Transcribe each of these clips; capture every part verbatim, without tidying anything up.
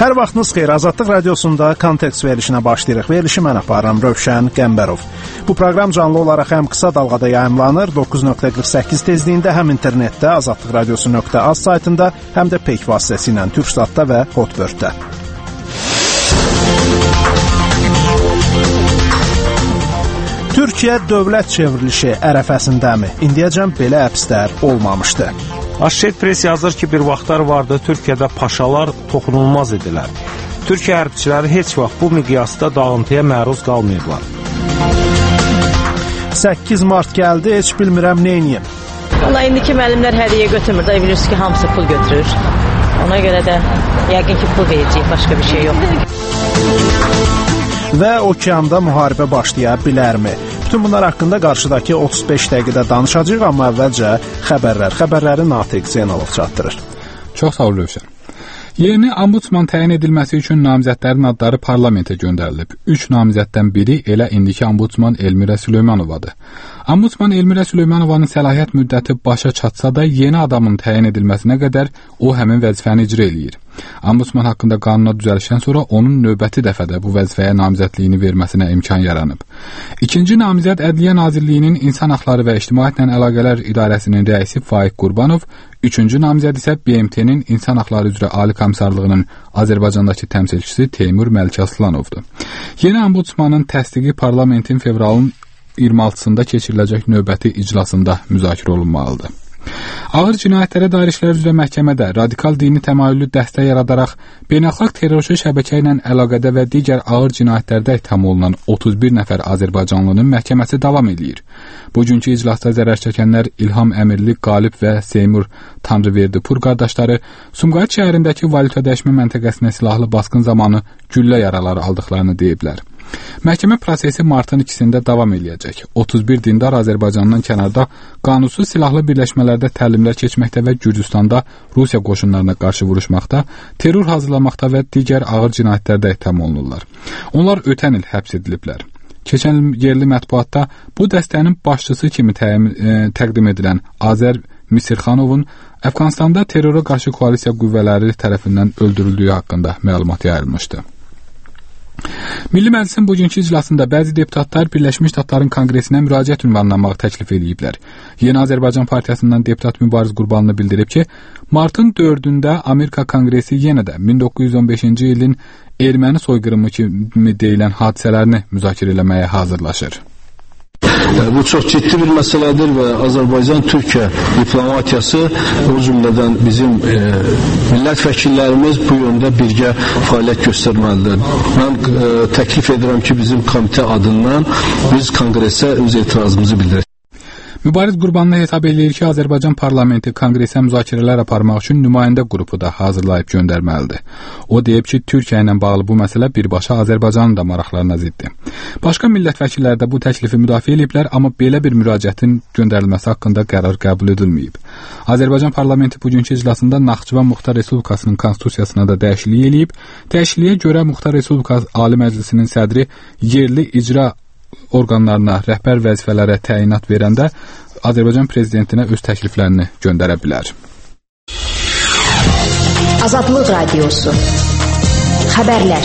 Hər vaxtınız xeyir, Azadlıq Radiosunda kontekst verilişinə başlayırıq. Verilişi mən aparıram, Rövşən Qəmbərov. Bu proqram canlı olaraq həm qısa dalğada yayımlanır, doqquz nöqtə qırx səkkiz tezliyində, həm internetdə, azadlıq radiosu nöqtə az saytında, həm də Peyk vasitəsilə Türksatda və Hotbirddə. Türkiyə dövlət çevrilişi ərəfəsindəmi? İndiyəcən belə əpslər olmamışdı. Associated Press yazır ki, bir vaxtlar vardı, Türkiyədə paşalar toxunulmaz idilər. Türkiyə hərbçiləri heç vaxt bu miqyasda dağıntıya məruz qalmayıblar. səkkiz mart gəldi, heç bilmirəm neyniyim. Valla indiki müəllimlər hədiyyə götürmür, da bilirsiniz ki, hamısı pul götürür. Ona görə də yəqin ki, pul verəcək, başqa bir şey yox. Və okeanda müharibə başlaya bilərmi? Bütün bunlar haqqında qarşıdakı otuz beş dəqiqədə danışacağıq, amma əvvəlcə xəbərlər. Xəbərləri Natiq Zeynalov çatdırır. Çox sağ ol, Rövşən. Yeni ombudsman təyin edilməsi üçün namizədlərin adları parlamentə göndərilib. Üç namizəddən biri elə indiki ombudsman Elmirə Süleymanovadır. Ombudsman Elmirə Süleymanovanın səlahiyyət müddəti başa çatsa da yeni adamın təyin edilməsinə qədər o həmin vəzifəni icra eləyir. Ombudsman haqqında qanuna düzəlişdən sonra onun növbəti dəfədə bu vəzifəyə namizədliyini verməsinə imkan yaranıb. İkinci namizəd Ədliyyə Nazirliyinin İnsan Haqları və İctimaiyyətlə Əlaqələr İdarəsinin rəisi Faiq Qurbanov, üçüncü namizəd isə B M T-nin İnsan Haqları üzrə Ali Komissarlığının Azərbaycandakı təmsilçisi Teymur Məlikəslanovdur. Yeni ombudsmanın təsdiqi parlamentin fevralın iyirmi altısında keçiriləcək növbəti iclasında müzakirə olunmalıdır. Ağır cinayətlərə dair işlər üzrə məhkəmədə radikal dini təmayüllü dəstə yaradaraq beynəlxalq terrorçu şəbəkə ilə əlaqədə və digər ağır cinayətlərdə ittiham olunan otuz bir nəfər Azərbaycanlının məhkəməsi davam edir. Bugünkü iclasda zərər çəkənlər İlham Əmirli, Qalib və Seymur Tanrıverdipur qardaşları Sumqayıt şəhərindəki valyuta dəyişmə məntəqəsinə silahlı basqın zamanı güllə yaraları aldıqlarını deyiblər. Məhkəmə prosesi martın ikisində davam eləyəcək. otuz bir dindar Azərbaycandan kənarda qanunsuz silahlı birləşmələrdə təlimlər keçməkdə və Gürcüstanda Rusiya qoşunlarına qarşı vuruşmaqda, terror hazırlamaqda və digər ağır cinayətlərdə ittiham olunurlar. Onlar ötən il həbs ediliblər. Keçən il yerli mətbuatda bu dəstənin başçısı kimi təyin, e, təqdim edilən Azər Misirxanovun Əfqanistanda terrora qarşı koalisiya qüvvələri tərəfindən öldürüldüyü haqqında məlumat yayılmışdı. Milli Məclisin bugünkü iclasında bəzi deputatlar Birləşmiş Ştatların Konqresinə müraciət ünvanlamağı təklif ediblər. Yeni Azərbaycan Partiyasından deputat Mübariz Qurbanlı bildirib ki, martın dördündə Amerika Konqresi yenə də min doqquz yüz on beşinci ilin erməni soyqırımı kimi deyilən hadisələrini müzakirə etməyə hazırlaşır. Bu çox ciddi bir məsələdir və Azərbaycan-Türkiyə diplomatiyası, o cümlədən bizim e, millət vəkillərimiz bu yöndə birgə fəaliyyət göstərməlidir. Mən e, təklif edirəm ki, bizim komitə adından biz konqresə öz etirazımızı bildirək. Mübariz Qurbanlı hesab edir ki, Azərbaycan parlamenti konqresə müzakirələr aparmaq üçün nümayəndə qrupu da hazırlayıb göndərməlidir. O deyib ki, Türkiyə ilə bağlı bu məsələ birbaşa Azərbaycanın da maraqlarına ziddir. Başqa millət vəkilləri də bu təklifi müdafiə ediblər, amma belə bir müraciətin göndərilməsi haqqında qərar qəbul edilməyib. Azərbaycan parlamenti bugünkü iclasında Naxçıvan Muxtar Respublikasının konstitusiyasına da dəyişiklik edib. Dəyişikliyə görə Muxtar Respublikası Ali Məclisinin sədri yerli icra orqanlarına rəhbər vəzifələrə təyinat verəndə Azərbaycan prezidentinə öz təkliflərini göndərə bilər. Azadlıq Radiosu. Xəbərlər.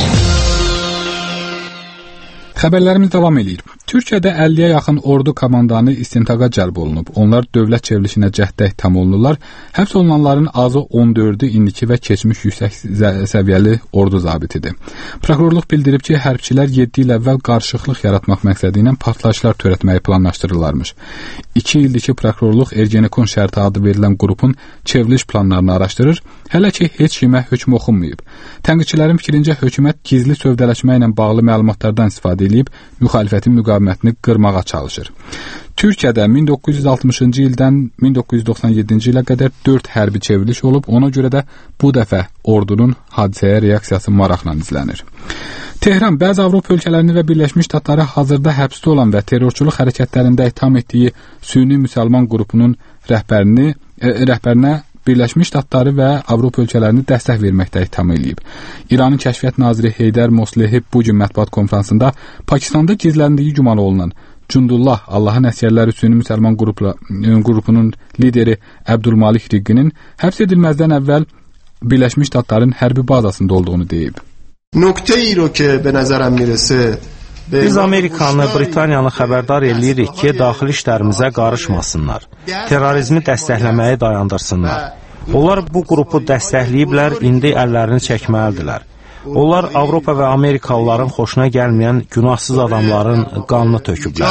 Xəbərlərimiz davam edir. Türkiyədə əlliyə yaxın ordu komandanı istintaqa cəlb olunub. Onlar dövlət çevrilişinə cəhddə ittiham olunurlar. Həbs olunanların azı on dördü indiki və keçmiş yüksək səviyyəli ordu zabitidir. Prokurorluq bildirib ki, hərbçilər yeddi il əvvəl qarışıqlıq yaratmaq məqsədi ilə partlayışlar törətməyi planlaşdırırlarmış. iki ildir ki, prokurorluq Ergenekon şərti adı verilən qrupun çevriliş planlarını araşdırır. Hələ ki, heç kimə hökm oxunmayıb. Tənqidçilərin fikrincə hökumət gizli sövdələşmə ilə bağlı məlumatlardan istifadə edib müxalifətin müqavimətini qırmağa çalışır. Türkiyədə min doqquz yüz altmışıncı ildən min doqquz yüz doxsan yeddinci ilə qədər dörd hərbi çevriliş olub, ona görə də bu dəfə ordunun hadisəyə reaksiyası maraqla izlənir. Tehran bəzi Avropa ölkələrini və Birləşmiş Ştatları hazırda həbsdə olan və terrorçuluq hərəkətlərində itham etdiyi Sünni müsəlman qrupunun rəhbərini, e, rəhbərinə Birləşmiş Ştatları və Avropa ölkələrini dəstək verməkdə ittiham edib. İranın kəşfiyyat naziri Heydər Moslehi bu gün mətbuat konfransında Pakistanda gizləndiyi güman olunan Cundullah Allahın əsgərləri Sünni müsəlman qrupla, qrupunun lideri Əbdülmalik Riqqinin həbs edilməzdən əvvəl Birləşmiş Ştatların hərbi bazasında olduğunu deyib. نکته‌ای رو که به نظرم میرسه Biz Amerikanı, Britaniyanı xəbərdar eləyirik ki, daxili işlərimizə qarışmasınlar. Terrorizmi dəstəkləməyi dayandırsınlar. Onlar bu qrupu dəstəkləyiblər, indi əllərini çəkməlidirlər. Onlar Avropa və Amerikalıların xoşuna gəlməyən günahsız adamların qanını töküblər.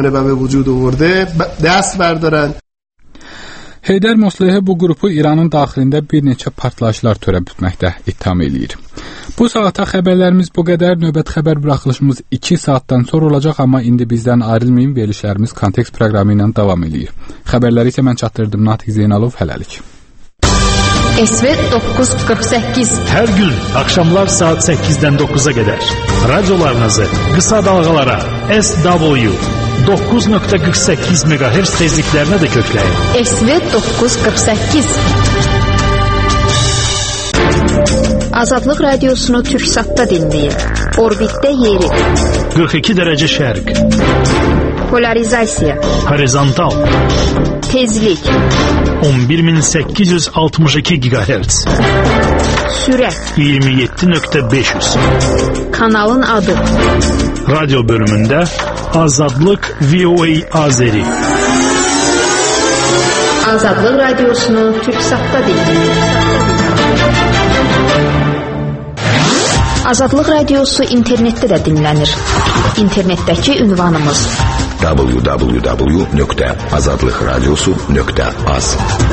Heydər Mosleh bu qrupu İranın daxilində bir neçə partlayışlar törətməkdə ittiham eləyir. Bu saata xəbərlərimiz bu qədər. Növbət xəbər buraxılışımız iki saatdan sonra olacaq, amma indi bizdən ayrılmayın, verilişlərimiz Kontekst proqramı ilə davam edir. Xəbərləri isə mən çatdırdım, Natiq Zeynalov, hələlik. S V doqquz qırx səkkiz Hər gün axşamlar saat səkkizdən doqquza qədər radiolarınızı qısa dalğalara S W doqquz nöqtə qırx səkkiz meqahertz tezliklərinə də kökləyin. S V doqquz qırx səkkiz Azadlıq radiosunu Türksatda dinləyin. Orbitdə yeri. qırx iki dərəcə şərq. Polarizasiya. Horizontal. Tezlik. on bir min səkkiz yüz altmış iki gigahertz. Sürət. iyirmi yeddi nöqtə beş yüz. Kanalın adı. Radyo bölümündə Azadlıq V O A Azeri. Azadlıq radiosunu Türksatda dinləyin. Azadlıq radiosu internetdə də dinlənir. İnternetdəki ünvanımız w w w nöqtə azadlıq radiosu nöqtə az.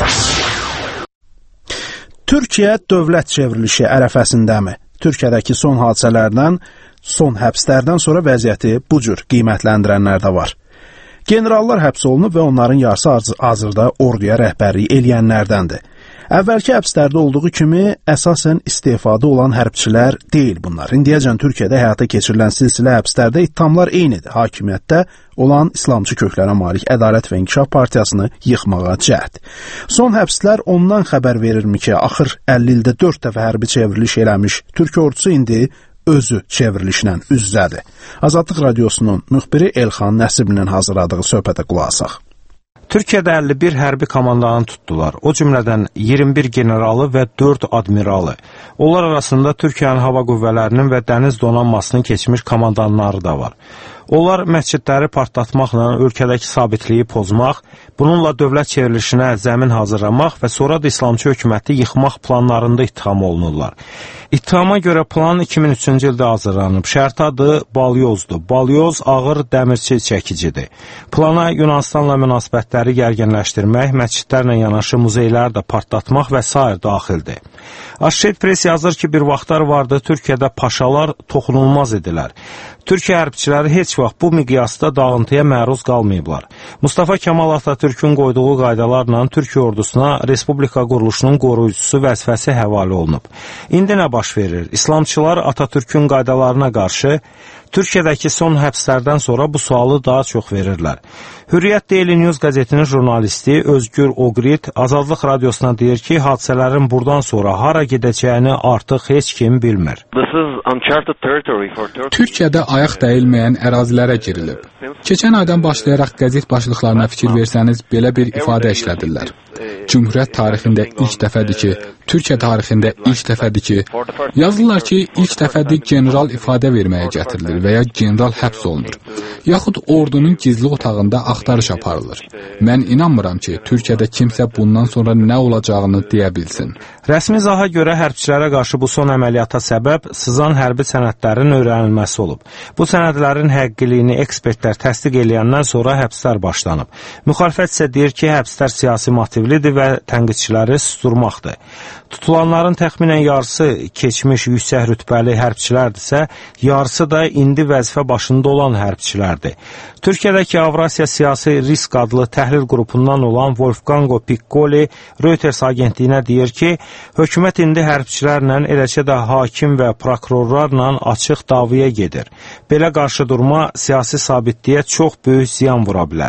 Türkiyə dövlət çevrilişi ərəfəsindəmi? Türkiyədəki son hadisələrdən, son həbslərdən sonra vəziyyəti bu cür qiymətləndirənlər də var. Generallar həbs olunub və onların yarısı hazırda orduya rəhbərlik eləyənlərdəndir. Əvvəlki həbslərdə olduğu kimi əsasən istefada olan hərbçilər deyil bunlar. İndiyəcən Türkiyədə həyata keçirilən silsilə həbslərdə ittihamlar eynidir. Hakimiyyətdə olan İslamçı köklərə malik Ədalət və İnkişaf Partiyasını yıxmağa cəhd. Son həbslər ondan xəbər verirmi ki, axır əlli ildə dörd dəfə hərbi çevriliş eləmiş Türk ordusu indi özü çevrilişlə üz-üzədir. Azadlıq radiosunun müxbiri Elxan Nəsibinin hazırladığı söhbətə qulaq asaq. Türkiyədə əlli bir hərbi komandanı tutdular. O cümlədən iyirmi bir generalı və dörd admiralı. Onlar arasında Türkiyənin hava qüvvələrinin və dəniz donanmasının keçmiş komandanları da var. Onlar məscidləri partlatmaqla ölkədəki sabitliyi pozmaq, bununla dövlət çevrilişinə zəmin hazırlamaq və sonra da İslamçı hökuməti yıxmaq planlarında ittiham olunurlar. İttihama görə plan iki min üçüncü ildə hazırlanıb. Şərti adı Balyozdur. Balyoz ağır dəmirçi çəkicidir. Plana Yunanistanla münasibətləri gərginləşdirmək, məscidlərlə yanaşı muzeyləri də partlatmaq və sair daxildir. Associated Press yazır ki, bir vaxtlar vardı Türkiyədə paşalar toxunulmaz idilər. Türkiyə hərbçiləri heç vaxt bu miqyasda dağıntıya məruz qalmayıblar. Mustafa Kemal Atatürkün qoyduğu qaydalarla Türkiyə ordusuna Respublika quruluşunun qoruyucusu vəzifəsi həvalə olunub. İndi nə baş verir? İslamçılar Atatürkün qaydalarına qarşı Türkiyədəki son həbslərdən sonra bu sualı daha çox verirlər. Hürriyyət Daily News qəzetinin jurnalisti Özgür Oqrit Azadlıq radiosuna deyir ki, hadisələrin buradan sonra hara gedəcəyini artıq heç kim bilmir. Türkiyədə ayaq dəyilməyən ərazilərə girilib. Keçən aydan başlayaraq qəzet başlıqlarına fikir versəniz, belə bir ifadə işlədirlər. Cümhuriyyət tarixində ilk dəfədir ki, Türkiyə tarixində ilk dəfədir ki, yazırlar ki, ilk dəfədir general ifadə verməyə gətirilir və ya general həbs olunur. Yaxud ordunun gizli otağında axtarış aparılır. Mən inanmıram ki, Türkiyədə kimsə bundan sonra nə olacağını deyə bilsin. Rəsmi izaha görə hərbçilərə qarşı bu son əməliyyata səbəb sızan hərbi sənədlərin öyrənilməsi olub. Bu sənədlərin həqiqiliyini ekspertlər təsdiq eləyəndən sonra həbslər başlanıb. Müxalifət isə deyir ki, həbslər siyasi motivlidir və tənqidçiləri susturmaqdır. Tutulanların təxminən yarısı keçmiş yüksək rütbəli hərbçilərdirsə, yarısı da indi vəzifə başında olan hərbçilərdir. Türkiyədəki Avrasiya Siyasi Risk adlı təhlil qrupundan olan Wolfgango Piccoli Reuters agentliyinə deyir ki, hökumət indi hərbçilərlə, eləcə də hakim və prokurorlarla açıq davaya gedir. Belə qarşıdurma siyasi sabitliyə çox böyük ziyan vura bilər.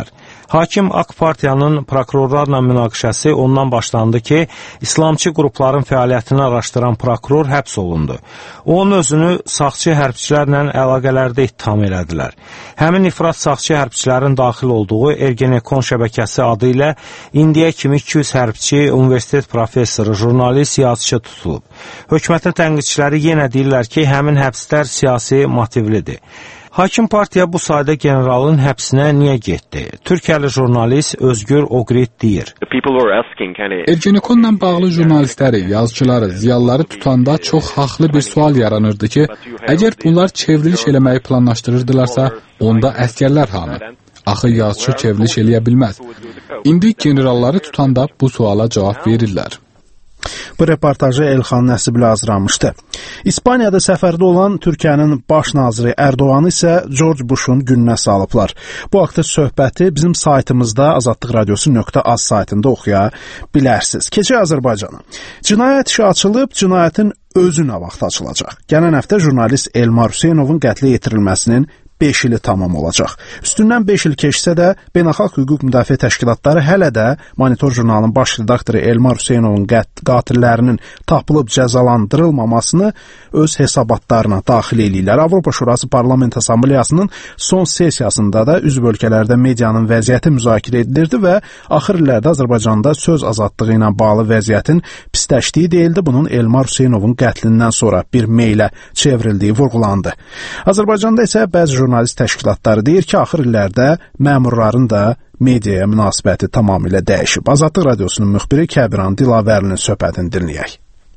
Hakim AK Partiyanın prokurorlarla münaqişəsi ondan başlandı ki, İslamçı qrupların fəaliyyətini araşdıran prokuror həbs olundu. Onun özünü sağçı hərbçilərlə əlaqələrdə ittiham elədilər. Həmin ifrat sağçı hərbçilərin daxil olduğu Ergenekon şəbəkəsi adı ilə indiyə kimi iki yüz hərbçi, universitet professoru, jurnalist, yazıcı tutulub. Hökumətin tənqidçiləri yenə deyirlər ki, həmin həbslər siyasi motivlidir. Hakim partiya bu sayda generalın həbsinə niyə getdi? Türkiyəli jurnalist Özgür Oqrit deyir. Ergenekonla bağlı jurnalistləri, yazıçıları, ziyalıları tutanda çox haqlı bir sual yaranırdı ki, əgər bunlar çevriliş eləməyi planlaşdırırdılarsa, onda əskərlər hanı? Axı yazıçı çevriliş eləyə bilməz. İndi generalları tutanda bu suala cavab verirlər. Bu reportajı Elxan Nəsibli hazırlamışdı. İspaniyada səfərdə olan Türkiyənin baş naziri Erdoğanı isə George Bush'un gününə salıblar. Bu haqda söhbəti bizim saytımızda azadlıq radiosu nöqtə az saytında oxuya bilərsiniz. Keçək Azərbaycana. Cinayət işi açılıb, cinayətin özü nə vaxt açılacaq? Gələn həftə jurnalist Elmar Hüseynovun qətlə yetirilməsinin beş ili tamam olacaq. Üstündən beş il keçsə də beynəlxalq hüquq müdafiə təşkilatları hələ də Monitor jurnalının baş redaktoru Elmar Hüseynovun qatillərinin tapılıb cəzalandırılmamasını öz hesabatlarına daxil edirlər. Avropa Şurası Parlament Assambleyasının son sessiyasında da üzv ölkələrdə medianın vəziyyəti müzakirə edilirdi və axır illərdə Azərbaycanda söz azadlığı ilə bağlı vəziyyətin pisləşdiyi deyildi. Bunun Elmar Hüseynovun qətlindən sonra bir meylə çevrildiyi vurğulandı. Azərbaycanda isə bəzi jurnalist təşkilatları deyir ki, axır illərdə məmurların da mediaya münasibəti tamamilə dəyişib. Azadlıq radiosunun müxbiri Kəbiran Dilavərlinin söhbətini dinləyək.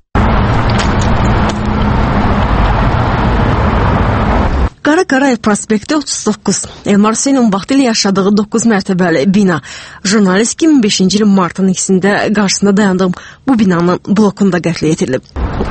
Qara Qarayev prospekti otuz doqquz. Elmar Hüseynovun vaxtilə yaşadığı doqquz mərtəbəli bina. Jurnalist iki min beşinci ilin martın ikisində qarşısında dayandığım bu binanın blokunda qətlə yetirilib.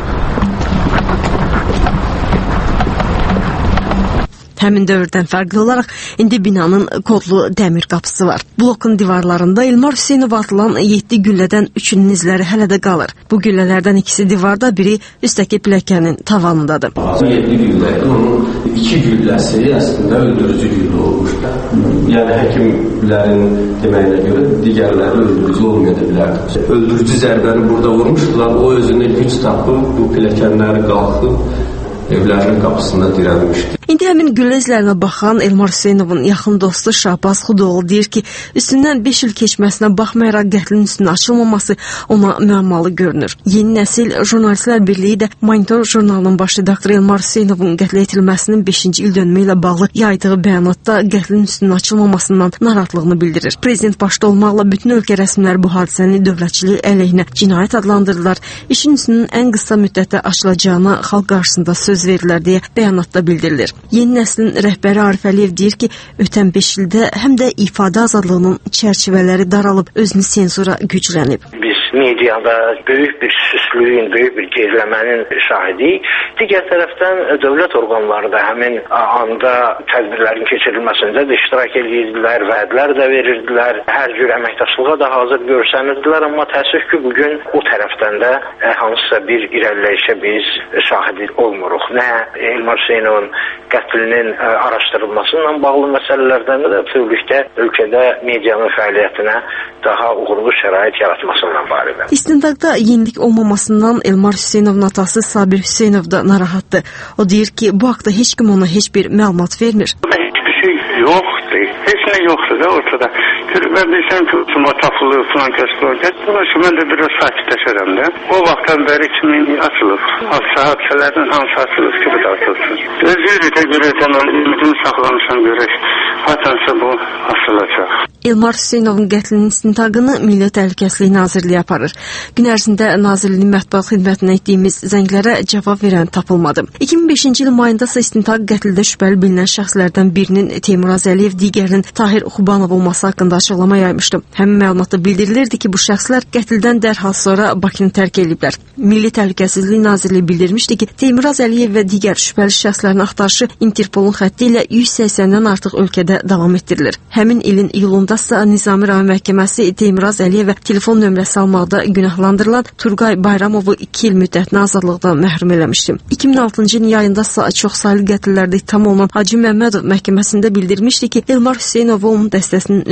Həmin dövrdən fərqli olaraq indi binanın kodlu dəmir qapısı var. Blokun divarlarında Elmar Hüseynov atılan yeddi güllədən üçün izləri hələ də qalır. Bu güllələrdən ikisi divarda, biri üstəki pilləkənin tavanındadır. yeddi güllədir. Onun iki gülləsi əslində öldürücü güllə olmuşdur. Yəni həkimlərin deməyinə görə digərləri öldürücü olmaya da bilərdi. Öldürücü zərbəni burada vurmuşdular. O özünə güc tapıb bu pilləkənləri qalxıb evlərinin qapısında dirənmişdi. İndi həmin güllə izlərinə baxan Elmar Hüseynovun yaxın dostu Şahbaz Xudoğlu deyir ki, üstündən beş il keçməsinə baxmayaraq qətlin üstünün açılmaması ona müəmmalı görünür. Yeni nəsil Jurnalistlər Birliyi də Monitor jurnalının baş redaktoru Elmar Hüseynovun qətlə yetirilməsinin beşinci il dönümü ilə bağlı yaydığı bəyanatda qətlin üstünün açılmamasından narahatlığını bildirir. Prezident başda olmaqla bütün ölkə rəsmiləri bu hadisəni dövlətçilik əleyhinə cinayət adlandırdılar. İşin üstünün ən qısa müddətdə açılacağına xalq qarşısında söz verirlər deyə bəyanatda bildirilir. Yeni nəslin rəhbəri Arif Əliyev deyir ki, ötən beş ildə həm də ifadə azadlığının çərçivələri daralıb, özünü senzura güclənib. Biz mediada böyük bir süslüyün, böyük bir geriləmənin şahidiyik. Digər tərəfdən dövlət orqanları da həmin anda tədbirlərin keçirilməsində də iştirak edirdilər, vədlər də verirdilər, hər cür əməkdaşlığa da hazır görsənirdilər, amma təəssüf ki, bugün o tərəfdən də hansısa bir irəliləyişə biz şahid olmuruq. Nə Elmar Hüseynovun qətlinin araşdırılmasıyla bağlı məsələlərdən də bütövlükdə ölkədə medianın fəaliyyətinə daha uğurlu şərait yaratmasıyla barədə. İstintaqda yenilik olmamasından Elmar Hüseynovun atası Sabir Hüseynov da narahatdır. O deyir ki, bu haqda heç kim ona heç bir məlumat vermir. Hiçbir şey yoxdur. Heç nə yoxdur da ortada. Ben bilsem ki tüm o tapılı falan gösterdi. Dolayısıyla ben de biraz sakitleşerim de. O vaxtdan beri kimin açılıb. Hadisələrdən hansı açılıb ki, bu da açılsın. Özgürlüğe de göre zaman ümidini saxlamışam görək. Hatansa bu açılacaq. Elmar Hüseynovun qətlinin istintaqını Milli Təhlükəsizlik Nazirliyi aparır. Gün ərzində Nazirliyin mətbuat xidmətinə etdiyimiz zənglərə cavab verən tapılmadı. iki min beşinci il mayında isə istintaq qətldə şübhəli bilinən şəxslərdən birinin Teymur Azəliyev, digərinin Tahir Xubanov olması haqqında açıqlama yaymışdı. Həmin məlumatda bildirilirdi ki, bu şəxslər qətldən dərhal sonra Bakını tərk ediblər. Milli Təhlükəsizlik Nazirliyi bildirmişdi ki, Teymur Azəliyev və digər şübhəli şəxslərin axtarışı Interpolun xətti ilə yüz səksəndən artıq ölkədə davam etdirilir. Həmin ilin iyulunda ise Nizami Rayon Məhkəməsi Teymur Azəliyevə telefon nömrəsi almaqda günahlandırılan Turqay Bayramovu iki il müddətinə azadlıqdan məhrum eləmişdi. iki min altıncı ilin yayında ise çox saylı qətllərdə ittiham olunan Hacı Məmmədov məhkəməsində bildirmişdi ki, Elmar Hüseynovun dəstəsinin üzvləri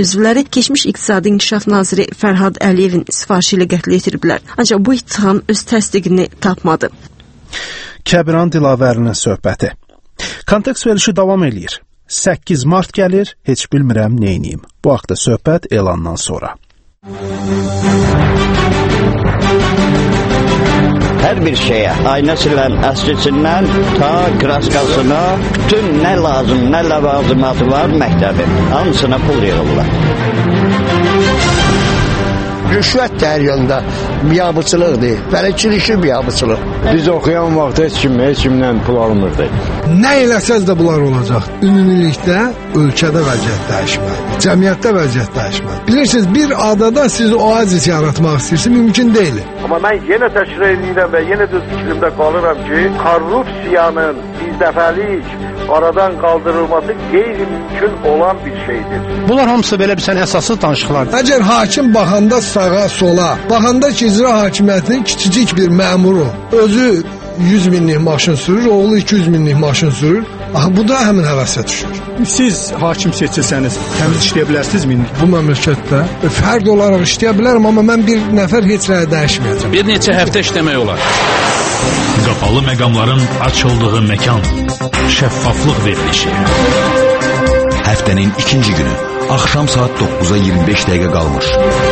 müəllimləri keçmiş İqtisadi İnkişaf naziri Fərhad Əliyevin sifarişi ilə qətlə yetiriblər. Ancaq bu ittiham öz təsdiqini tapmadı. Kəbiran Dilavərinin söhbəti. Kontekst verilişi davam eləyir. səkkiz mart gəlir, heç bilmirəm neyniyim. Bu haqda söhbət elandan sonra. Hər bir şeyə, aynəsindən, əskiçindən, ta kraskasına, bütün nə lazım, nə ləvazimatı var məktəbin, hamısına pul yığırlar. Rüşvət də hər yanda biabıçılıqdır, bələkçilikli biabıçılıq. Biz oxuyan vaxt heç kim, heç kimdən pul almırdı. Nə eləsəz də bunlar olacaq. Ümumilikdə ölkədə vəziyyət dəyişməli, cəmiyyətdə vəziyyət dəyişməli. Bilirsiniz, bir adada siz oazis yaratmaq istəyirsiniz, mümkün deyil. Amma mən yenə təkrar edirəm və yenə də fikrimdə qalıram ki, korrupsiyanın birdəfəlik aradan qaldırılması qeyri-mümkün olan bir şeydir. Bunlar hamısı belə bir sən əsassız danışıqlardır. Əgər hakim baxanda sağa, sola, baxanda ki, icra hakimiyyətinin kiçicik bir məmuru özü yüz minlik maşın sürür, oğlu iki yüz minlik maşın sürür, aha, bu da həmin həvəsə düşür. Siz hakim seçilsəniz, təmiz işləyə bilərsinizmi? Bu məmləkətdə fərd olaraq işləyə bilərəm, amma mən bir nəfər heç rəyə dəyişməyəcəm. Bir neçə həftə işləmək olar. Qapalı məqamların açıldığı məkan, şəffaflıq verilişi. Həftənin ikinci günü, axşam saat dokkuza iyirmi beş dəqiqə qalmış.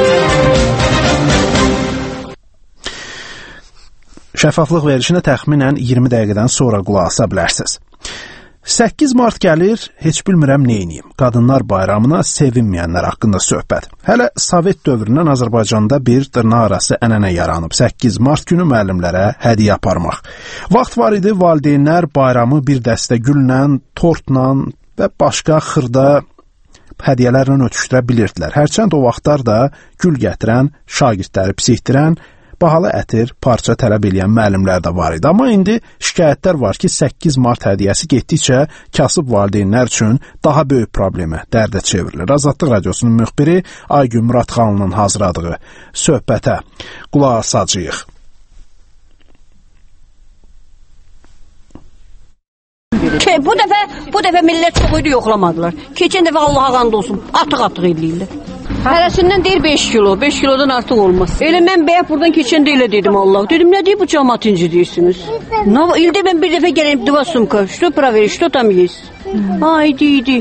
Şəffaflıq verilişinə təxminən iyirmi dəqiqədən sonra qulaq asa bilərsiniz. səkkiz mart gəlir, heç bilmirəm neyniyim. Qadınlar bayramına sevinməyənlər haqqında söhbət. Hələ Sovet dövründən Azərbaycanda bir dırnaqarası ənənə yaranıb. səkkiz mart günü müəllimlərə hədiyyə aparmaq. Vaxt var idi, valideynlər bayramı bir dəstə güllə, tortla və başqa xırda hədiyyələrlə ötüşdürə bilirdilər. Hərçənd o vaxtlar da gül gətirən, şagirdləri psikdirən, bahalı ətir, parça tələb edən müəllimlər də var idi. Amma indi şikayətlər var ki, səkkiz mart hədiyyəsi getdikcə kasıb valideynlər üçün daha böyük problemə, dərdə çevrilir. Azadlıq Radiosunun müxbiri Aygün Muradxanlının hazırladığı söhbətə qulaq asacağıq. Bu dəfə, bu dəfə millət çox idi, yoxlamadılar. Keçən dəfə Allaha qand olsun, atıq-atıq eləyirlər. Hərəsindən deyir beş kilo, beş kilodan artıq olmaz. Elə mən bəyək buradan keçəndə elə dedim Allah. Dedim, nə deyib bu cəmaat incidirsiniz? İldə mən bir dəfə gələyim, dva sumka, что проверить, что там есть? Haydi, idi.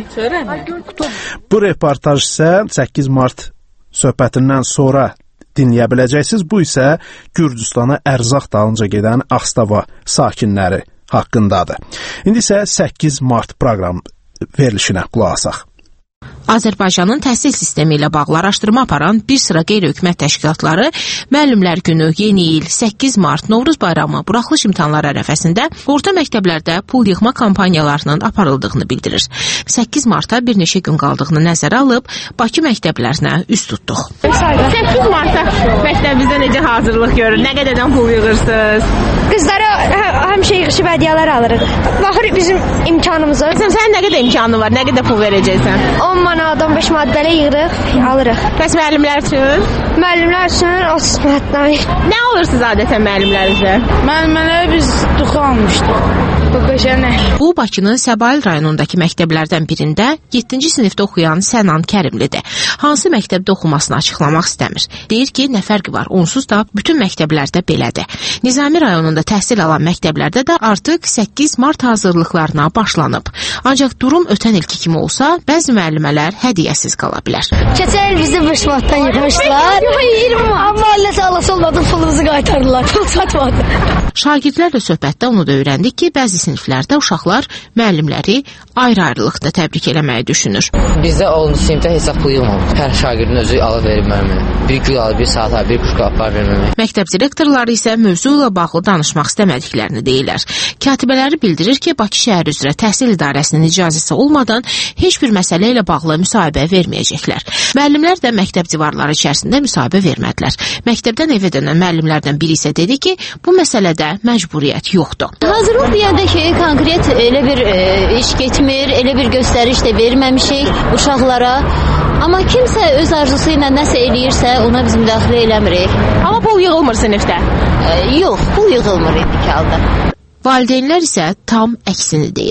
Bu reportaj isə səkkiz mart söhbətindən sonra dinləyə biləcəksiniz. Bu isə Gürcüstana ərzaq dalınca gedən Ağstava sakinləri haqqındadır. İndi isə səkkiz mart proqram verilişinə qulaq asaq. Azərbaycanın təhsil sistemi ilə bağlı araşdırma aparan bir sıra qeyri-hökumət təşkilatları Müəllimlər Günü, Yeni il, səkkiz mart, Novruz bayramı, buraxılış imtahanları ərəfəsində orta məktəblərdə pul yığma kampaniyalarının aparıldığını bildirir. səkkiz marta bir neçə gün qaldığını nəzərə alıb Bakı məktəblərinə üz tutduq. səkkiz marta məktəbimizdə necə hazırlıq görür? Nə qədərdən pul yığırsınız? Qızlara həmişə yığışıb hədiyələr alırıq. Baxırıq bizim imkanımıza. Sən, sənin nə qədər imkanın var? Nə qədər pul verəcəksən? on manat, on beş maddələ yığırıq, alırıq. Bəs müəllimlər üçün? Müəllimlər üçün otuz manatdan. Nə alırsınız adətən müəllimlərinizə? Müəllimlərə biz duxu almışdıq. Bu beşənə. Bu Bakının Səbail rayonundakı məktəblərdən birində yeddinci sinifdə oxuyan Sənan Kərimlidir. Hansı məktəbdə oxumasını açıqlamaq istəmir. Deyir ki, nə fərqi var? Onsuz da bütün məktəblərdə belədir. Nizami rayonunda təhsil alan məktəblərdə də artıq səkkiz mart hazırlıqlarına başlanıb. Ancaq durum ötən ilki kimi olsa, bəzi müəllimələr hədiyyəsiz qala bilər. Keçən il bizi beş manatdan yığmışlar. Amma Allah sağlası olmadı, pulumuzu qaytardılar. Pul çatmadı. Şagirdlərlə söhbətdə onu da öyrəndik ki, bəzi siniflərdə uşaqlar müəllimləri ayrı-ayrılıqda təbrik eləməyi düşünür. Bizdə onuncu sinifdə hesab pul yığmamışdı. Hər şagirdin özü alıb verir müəllimə. Bir gül alır, bir saat alır, bir kuşka apar verməmək. Məktəb direktorları isə mövzu ilə bağlı danışmaq istəmədiklərini deyirlər. Katibələri bildirir ki, Bakı şəhər üzrə təhsil idarəsinin icazəsi olmadan heç bir məsələ ilə bağlı müsahibə verməyəcəklər. Müəllimlər də məktəb divarları içərisində müsahibə vermədilər. Məktəbdən evə dönən müəllimlərdən biri isə dedi ki, bu məsələdə məcburiyyət yoxdur. Hazırlıq deyəndə ki, konkret elə bir e, iş getmir, elə bir göstəriş də verməmişik uşaqlara. Amma kimsə öz arzusu ilə nəsə eləyirsə, ona biz müdaxilə eləmirik. Amma pul yığılmır sinifdə? E, yox, pul yığılmır indiki halda. Valideynlər isə tam əksini deyir.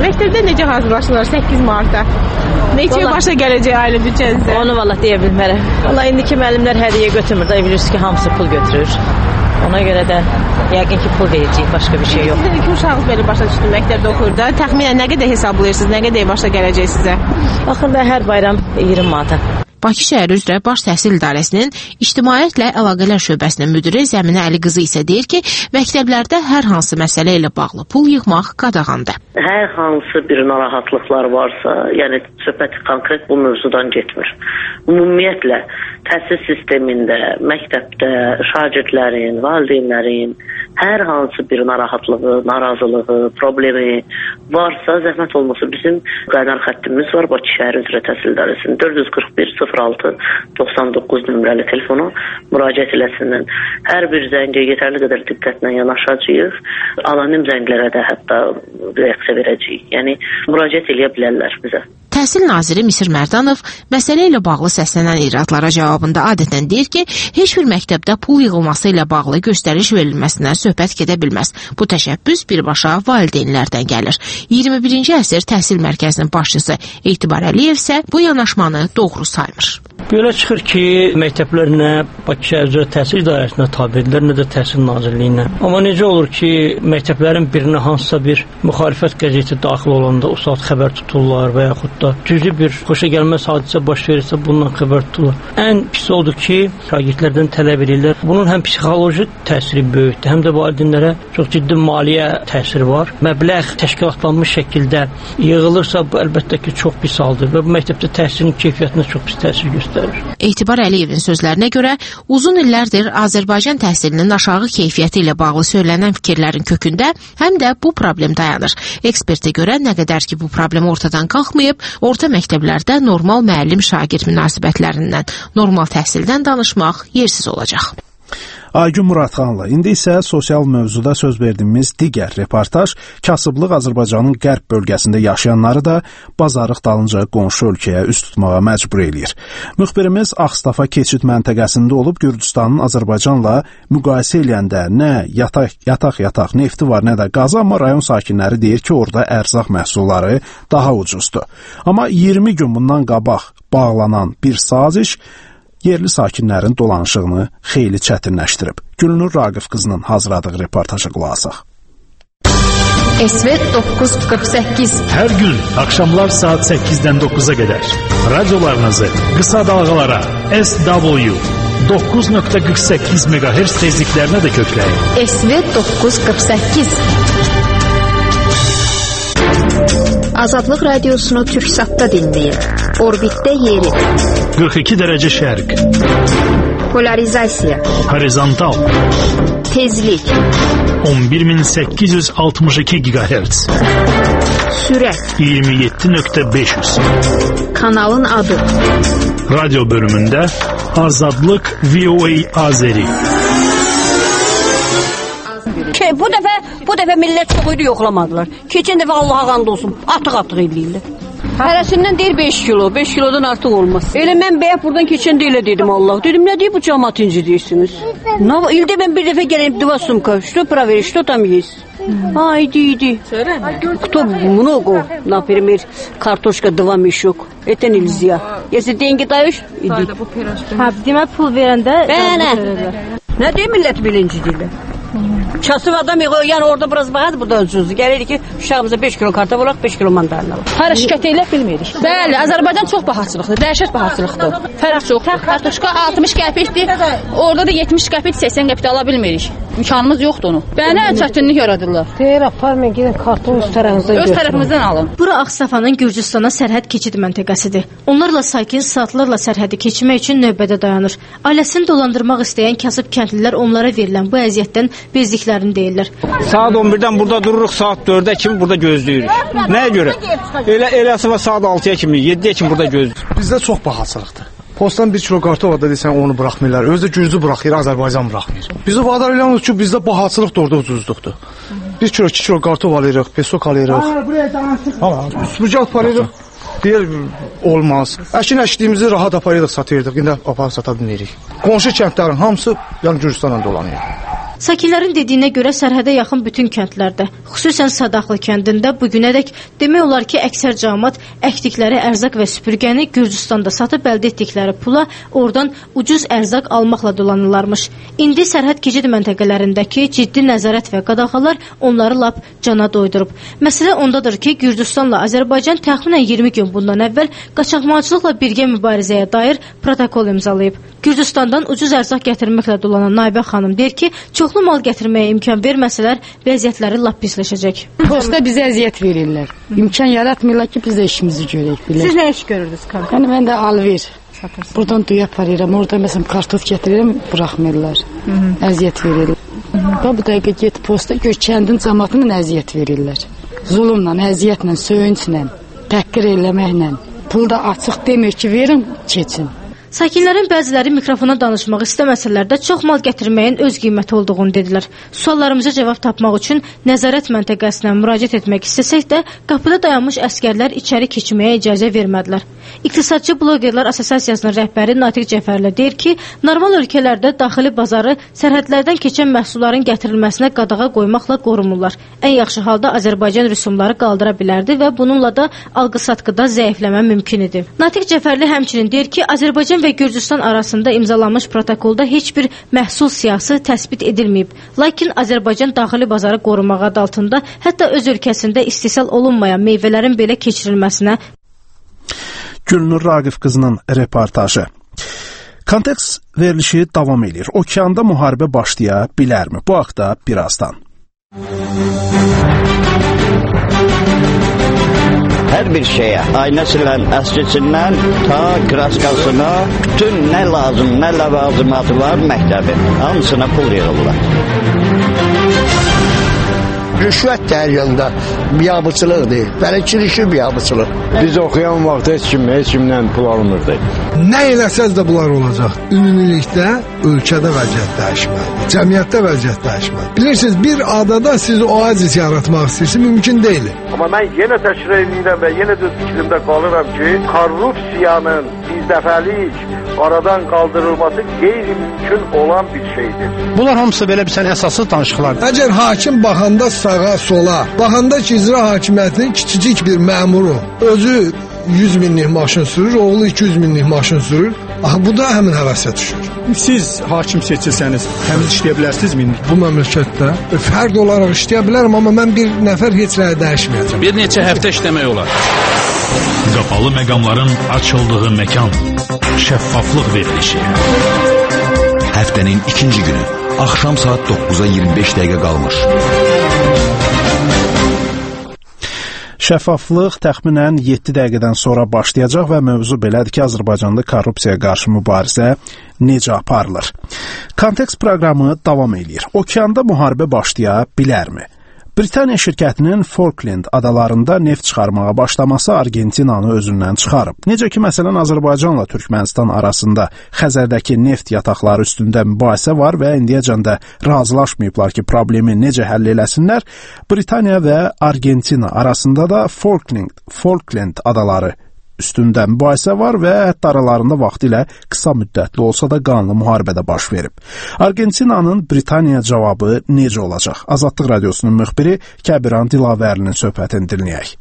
Məktəbdə necə hazırlaşırlar səkkiz marta? Neçə başa gələcək ailə büdcənizə? Onu vallahi deyə bilmərəm. Vallahi indiki müəllimlər hədiyyə götürmür də, bilirsiniz ki, hamısı pul götürür. Ona görə də yəqin ki, pul verəcəyik, başqa bir şey yox. Sizin iki uşağınız belə başa düşdü, məktəbdə oxuyur da. Təxminən nə qədər hesablayırsınız, nə qədər başa gələcək sizə? Axırda hər bayram iyirmi manata. Bakı şəhəri üzrə Baş Təhsil İdarəsinin İctimaiyyətlə Əlaqələr şöbəsinin müdiri Zəminə Əli qızı isə deyir ki, məktəblərdə hər hansı məsələ ilə bağlı pul yığmaq qadağandır. Hər hansı bir narahatlıqlar varsa, yəni söhbət konkret bu mövzudan getmir. Ümumiyyətlə təhsil sistemində, məktəbdə şagirdlərin, valideynlərin hər hansı bir narahatlığı, narazılığı, problemi varsa, zəhmət olmasa bizim qaynar xəttimiz var Bakı şəhəri üzrə Təhsil İdarəsinin dörd yüz qırx bir sıfır altı doxsan doqquz nömrəli telefonu müraciət eləsinlər. Hər bir zəngə yetərli qədər diqqətlə yanaşacağıq. Anonim zənglərə də hətta reaksiya verəcəyik. Yəni müraciət eləyə bilərlər bizə. Təhsil naziri Misir Mərdanov məsələ ilə bağlı səslənən iradlara cavabında adətən deyir ki, heç bir məktəbdə pul yığılması ilə bağlı göstəriş verilməsindən söhbət gedə bilməz. Bu təşəbbüs birbaşa valideynlərdən gəlir. iyirmi birinci əsr təhsil mərkəzinin başçısı Etibar Əliyev isə bu yanaşmanı doğru saymır. Belə çıxır ki, məktəblər nə Bakı şəhər üzrə Təhsil İdarəsinə tabedirlər, nə də Təhsil Nazirliyinə. Amma necə olur ki, məktəblərin birinə hansısa bir müxalifət qəzeti daxil olanda o saat xəbər tuturlar və yaxud da cüzi bir xoşa gəlməz hadisə baş verirsə bundan xəbər tutulur. Ən pis odur ki, şagirdlərdən tələb edirlər. Bunun həm psixoloji təsiri böyükdür, həm də valideynlərə çox ciddi maliyyə təsiri var. Məbləğ təşkilatlanmış şəkildə yığılırsa bu əlbəttə ki, çox pis haldır və bu məktəbdə təhsilin keyfiyyətinə çox pis təsir göstərir. Etibar Əliyevin sözlərinə görə uzun illərdir Azərbaycan təhsilinin aşağı keyfiyyəti ilə bağlı söylənən fikirlərin kökündə həm də bu problem dayanır. Ekspertə görə nə qədər ki bu problem ortadan qalxmayıb, orta məktəblərdə normal müəllim-şagird münasibətlərindən, normal təhsildən danışmaq yersiz olacaq. Aygün Muradxanlı. İndi isə sosial mövzuda söz verdiyimiz digər reportaj kasıblıq Azərbaycanın qərb bölgəsində yaşayanları da bazarlıq dalınca qonşu ölkəyə üst tutmağa məcbur eləyir. Müxbirimiz Ağstafa keçid məntəqəsində olub Gürcüstanın Azərbaycanla müqayisə eləyəndə nə yataq yataq yataq nefti var, nə də qazı, amma rayon sakinləri deyir ki, orada ərzaq məhsulları daha ucuzdur. Amma iyirmi gün bundan qabaq bağlanan bir saziş yerli sakinlərin dolanışığını xeyli çətinləşdirib. Gülnur Raqif qızının hazırladığı reportaja qulaq asaq. S V doqquz qırx səkkiz Hər gün axşamlar saat səkkizdən doqquza qədər radiolarınızı qısa dalğalara S W doqquz nöqtə qırx səkkiz meqahertz tezliklərinə də kökləyin. S V doqquz qırx səkkiz Azadlıq radiosunu Türksatda dinləyin. Orbitdə yeri. qırx iki dərəcə şərq. Polarizasiya. Horizontal. Tezlik. on bir min səkkiz yüz altmış iki gigahertz. Sürət. iyirmi yeddi nöqtə beş yüz. Kanalın adı. Radyo bölümündə Azadlıq V O A Azeri. Ke, bu dəfə bu dəfə millət çox idi yoxlamadılar. Keçən dəfə Allaha and olsun, atıq-atıq eləyirlər. Hərəsindən deyir beş kilo, beş kilodan artıq olmaz. Elə mən bəyək buradan keçəndə elə dedim Allah. Dedim, nə deyib bu cəmaat incidirsiniz? İldə mən bir dəfə gələyim, два сумка, что проверить, что там есть? А, иди, иди. Кто много, например, картошка два мешок. Это нельзя. Если деньги даешь, иди. Ha, demə pul verəndə Bənə. Nə deyir millət bilinci deyirlər? Kasıb adam yox, yəni orada biraz bahadır, bu da ucuzdur. Gəlirik ki, uşağımıza beş kilo kartof olaq, beş kilo mandalina olaq. Hələ şikayət elə bilmirik. Bəli, Azərbaycan çox bahatçılıqdır, dəhşət bahatçılıqdır. Fərq çoxdur. Kartoşka altmış qəpikdir, orada da yetmiş qəpik, səksən qəpik ala bilmirik. İmkanımız yoxdur onu. Bənə çətinlik yaradırlar. Deyir, aparmayın, gedin karton öz tərəfinizdən Öz tərəfimizdən alın. Bura Ağstafanın Gürcüstana sərhəd keçid məntəqəsidir. Onlarla sakin saatlarla sərhədi keçmək üçün növbədə dayanır. Ailəsini dolandırmaq istəyən kasıb kəndlilər onlara verilən bu əziyyətdən bezdiklərini deyirlər. Saat on birdən burada dururuq, saat dördə kimi burada gözləyirik. Nəyə görə? Elə eləsi var saat altıya kimi, yeddiyə kimi burada gözləyirik. Bizdə çox bahaçılıqdır. Postan bir kilo kartof da desən onu buraxmırlar. Özü də Gürcü buraxır, Azərbaycan buraxmır. Bizə vadar eləmirik ki, bizdə bahaçılıq da orada ucuzluqdur. bir kilo, iki kilo kartof alırıq, pesok alırıq. Üstücə aparırıq. Deyir, olmaz. Əkin əkdiyimizi rahat aparırıq, satırdıq. İndi aparıb sata bilmirik. Qonşu kəndlərin hamısı yəni Gürcüstanla dolanıyor. Sakinlərin dediyinə görə sərhədə yaxın bütün kəndlərdə, xüsusən Sadaxlı kəndində bu günədək demək olar ki, əksər cəmaət əkdikləri ərzaq və süpürgəni Gürcüstanda satıb əldə etdikləri pula oradan ucuz ərzaq almaqla dolanırlarmış. İndi sərhəd keçid məntəqələrindəki ciddi nəzarət və qadağalar onları lap cana doydurub. Məsələ ondadır ki, Gürcüstanla Azərbaycan təxminən iyirmi gün bundan əvvəl qaçaqmalçılıqla birgə mübarizəyə dair protokol imzalayıb. Gürcüstandan ucuz ərzaq gətirməklə dolanan Naibə xanım deyir ki, çoxlu mal gətirməyə imkan verməsələr, vəziyyətləri lap pisləşəcək. Posta bizə əziyyət verirlər. İmkan yaratmırlar ki, biz də işimizi görək. Bilər. Siz nə iş görürdünüz? Yəni, mən də alver. Buradan duya aparıram, orada məsələn kartof gətirirəm, buraxmırlar. Əziyyət verirlər. Bu dəqiqə get posta, gör kəndin cəmatının əziyyət verirlər. Zulumla, əziyyətlə, söyünclə, təhqir eləməklə. Pulda açıq demir ki, verin, keçin. Sakinlərin bəziləri mikrofona danışmaq istəməsələr də çox mal gətirməyin öz qiyməti olduğunu dedilər. Suallarımıza cavab tapmaq üçün nəzarət məntəqəsinə müraciət etmək istəsək də, qapıda dayanmış əskərlər içəri keçməyə icazə vermədilər. İqtisadçı Blogerlər Assosiasiyasının rəhbəri Natiq Cəfərli deyir ki, normal ölkələrdə daxili bazarı sərhədlərdən keçən məhsulların gətirilməsinə qadağa qoymaqla qorumurlar. Ən yaxşı halda Azərbaycan rüsumları qaldıra bilərdi və bununla da alqı-satqıda zəifləmə mümkün idi. Natiq Cəfərli həmçinin deyir ki, Azərbaycan və Gürcüstan arasında imzalanmış protokolda heç bir məhsul siyasi təsbit edilməyib. Lakin Azərbaycan daxili bazarı qorumaq adı altında hətta öz ölkəsində istehsal olunmayan meyvələrin belə keçirilməsinə. Gülnur Raqif qızının reportajı. Kontekst verilişi davam edir. Okeanda müharibə başlaya bilərmi? Bu haqda birazdan. Hər bir şeyə, aynə silən əskisindən ta kraskasına, bütün nə lazım, nə ləvazimatı var məktəbin, hamısına pul yığırlar. Rüşvət dəryanında biabıçılıqdır, belə kirişi biabıçılıq. Biz oxuyan vaxt heç kim, heç kimdən pul almırdı. Nə eləsəz də bunlar olacaq. Ümumilikdə ölkədə vəziyyət dəyişməlidir, cəmiyyətdə vəziyyət dəyişməlidir. Bilirsiniz, bir adada siz oazis yaratmaq istəyirsiniz, mümkün deyil. Amma mən yenə təkrar edirəm və yenə də fikrimdə qalıram ki, korrupsiyanın birdəfəlik aradan qaldırılması qeyri-mümkün olan bir şeydir. Bunlar hamısı belə bir sən əsassız danışıqlardır. Əgər hakim baxanda sağa, sola, baxanda ki, icra hakimiyyətinin kiçicik bir məmuru özü yüz minlik maşın sürür, oğlu iki yüz minlik maşın sürür, aha, bu da həmin həvəsə düşür. Siz hakim seçilsəniz, təmiz işləyə bilərsinizmi? Bu məmləkətdə fərd olaraq işləyə bilərəm, amma mən bir nəfər heç nəyə dəyişməyəcəm. Bir neçə həftə işləmək olar. Qapalı məqamların açıldığı məkan, şəffaflıq verilişi. Həftənin ikinci günü, axşam saat doqquza iyirmi beş dəqiqə qalmış. Şəffaflıq təxminən yeddi dəqiqədən sonra başlayacaq və mövzu belədir ki, Azərbaycanda korrupsiyaya qarşı mübarizə necə aparılır? Kontekst proqramı davam edir. Okeanda müharibə başlaya bilərmi? Britaniya şirkətinin Falkland adalarında neft çıxarmağa başlaması Argentinanı özündən çıxarıb. Necə ki, məsələn, Azərbaycanla Türkmənistan arasında Xəzərdəki neft yataqları üstündə mübahisə var və indiyəcən də razılaşmayıblar ki, problemi necə həll eləsinlər. Britaniya və Argentina arasında da Falkland, Falkland adaları üstündə mübahisə var və hətta aralarında vaxtilə qısa müddətli olsa da qanlı müharibə də baş verib. Argentinanın Britaniya cavabı necə olacaq? Azadlıq Radiosunun müxbiri Kəbiran Dilavərlinin söhbətini dinləyək.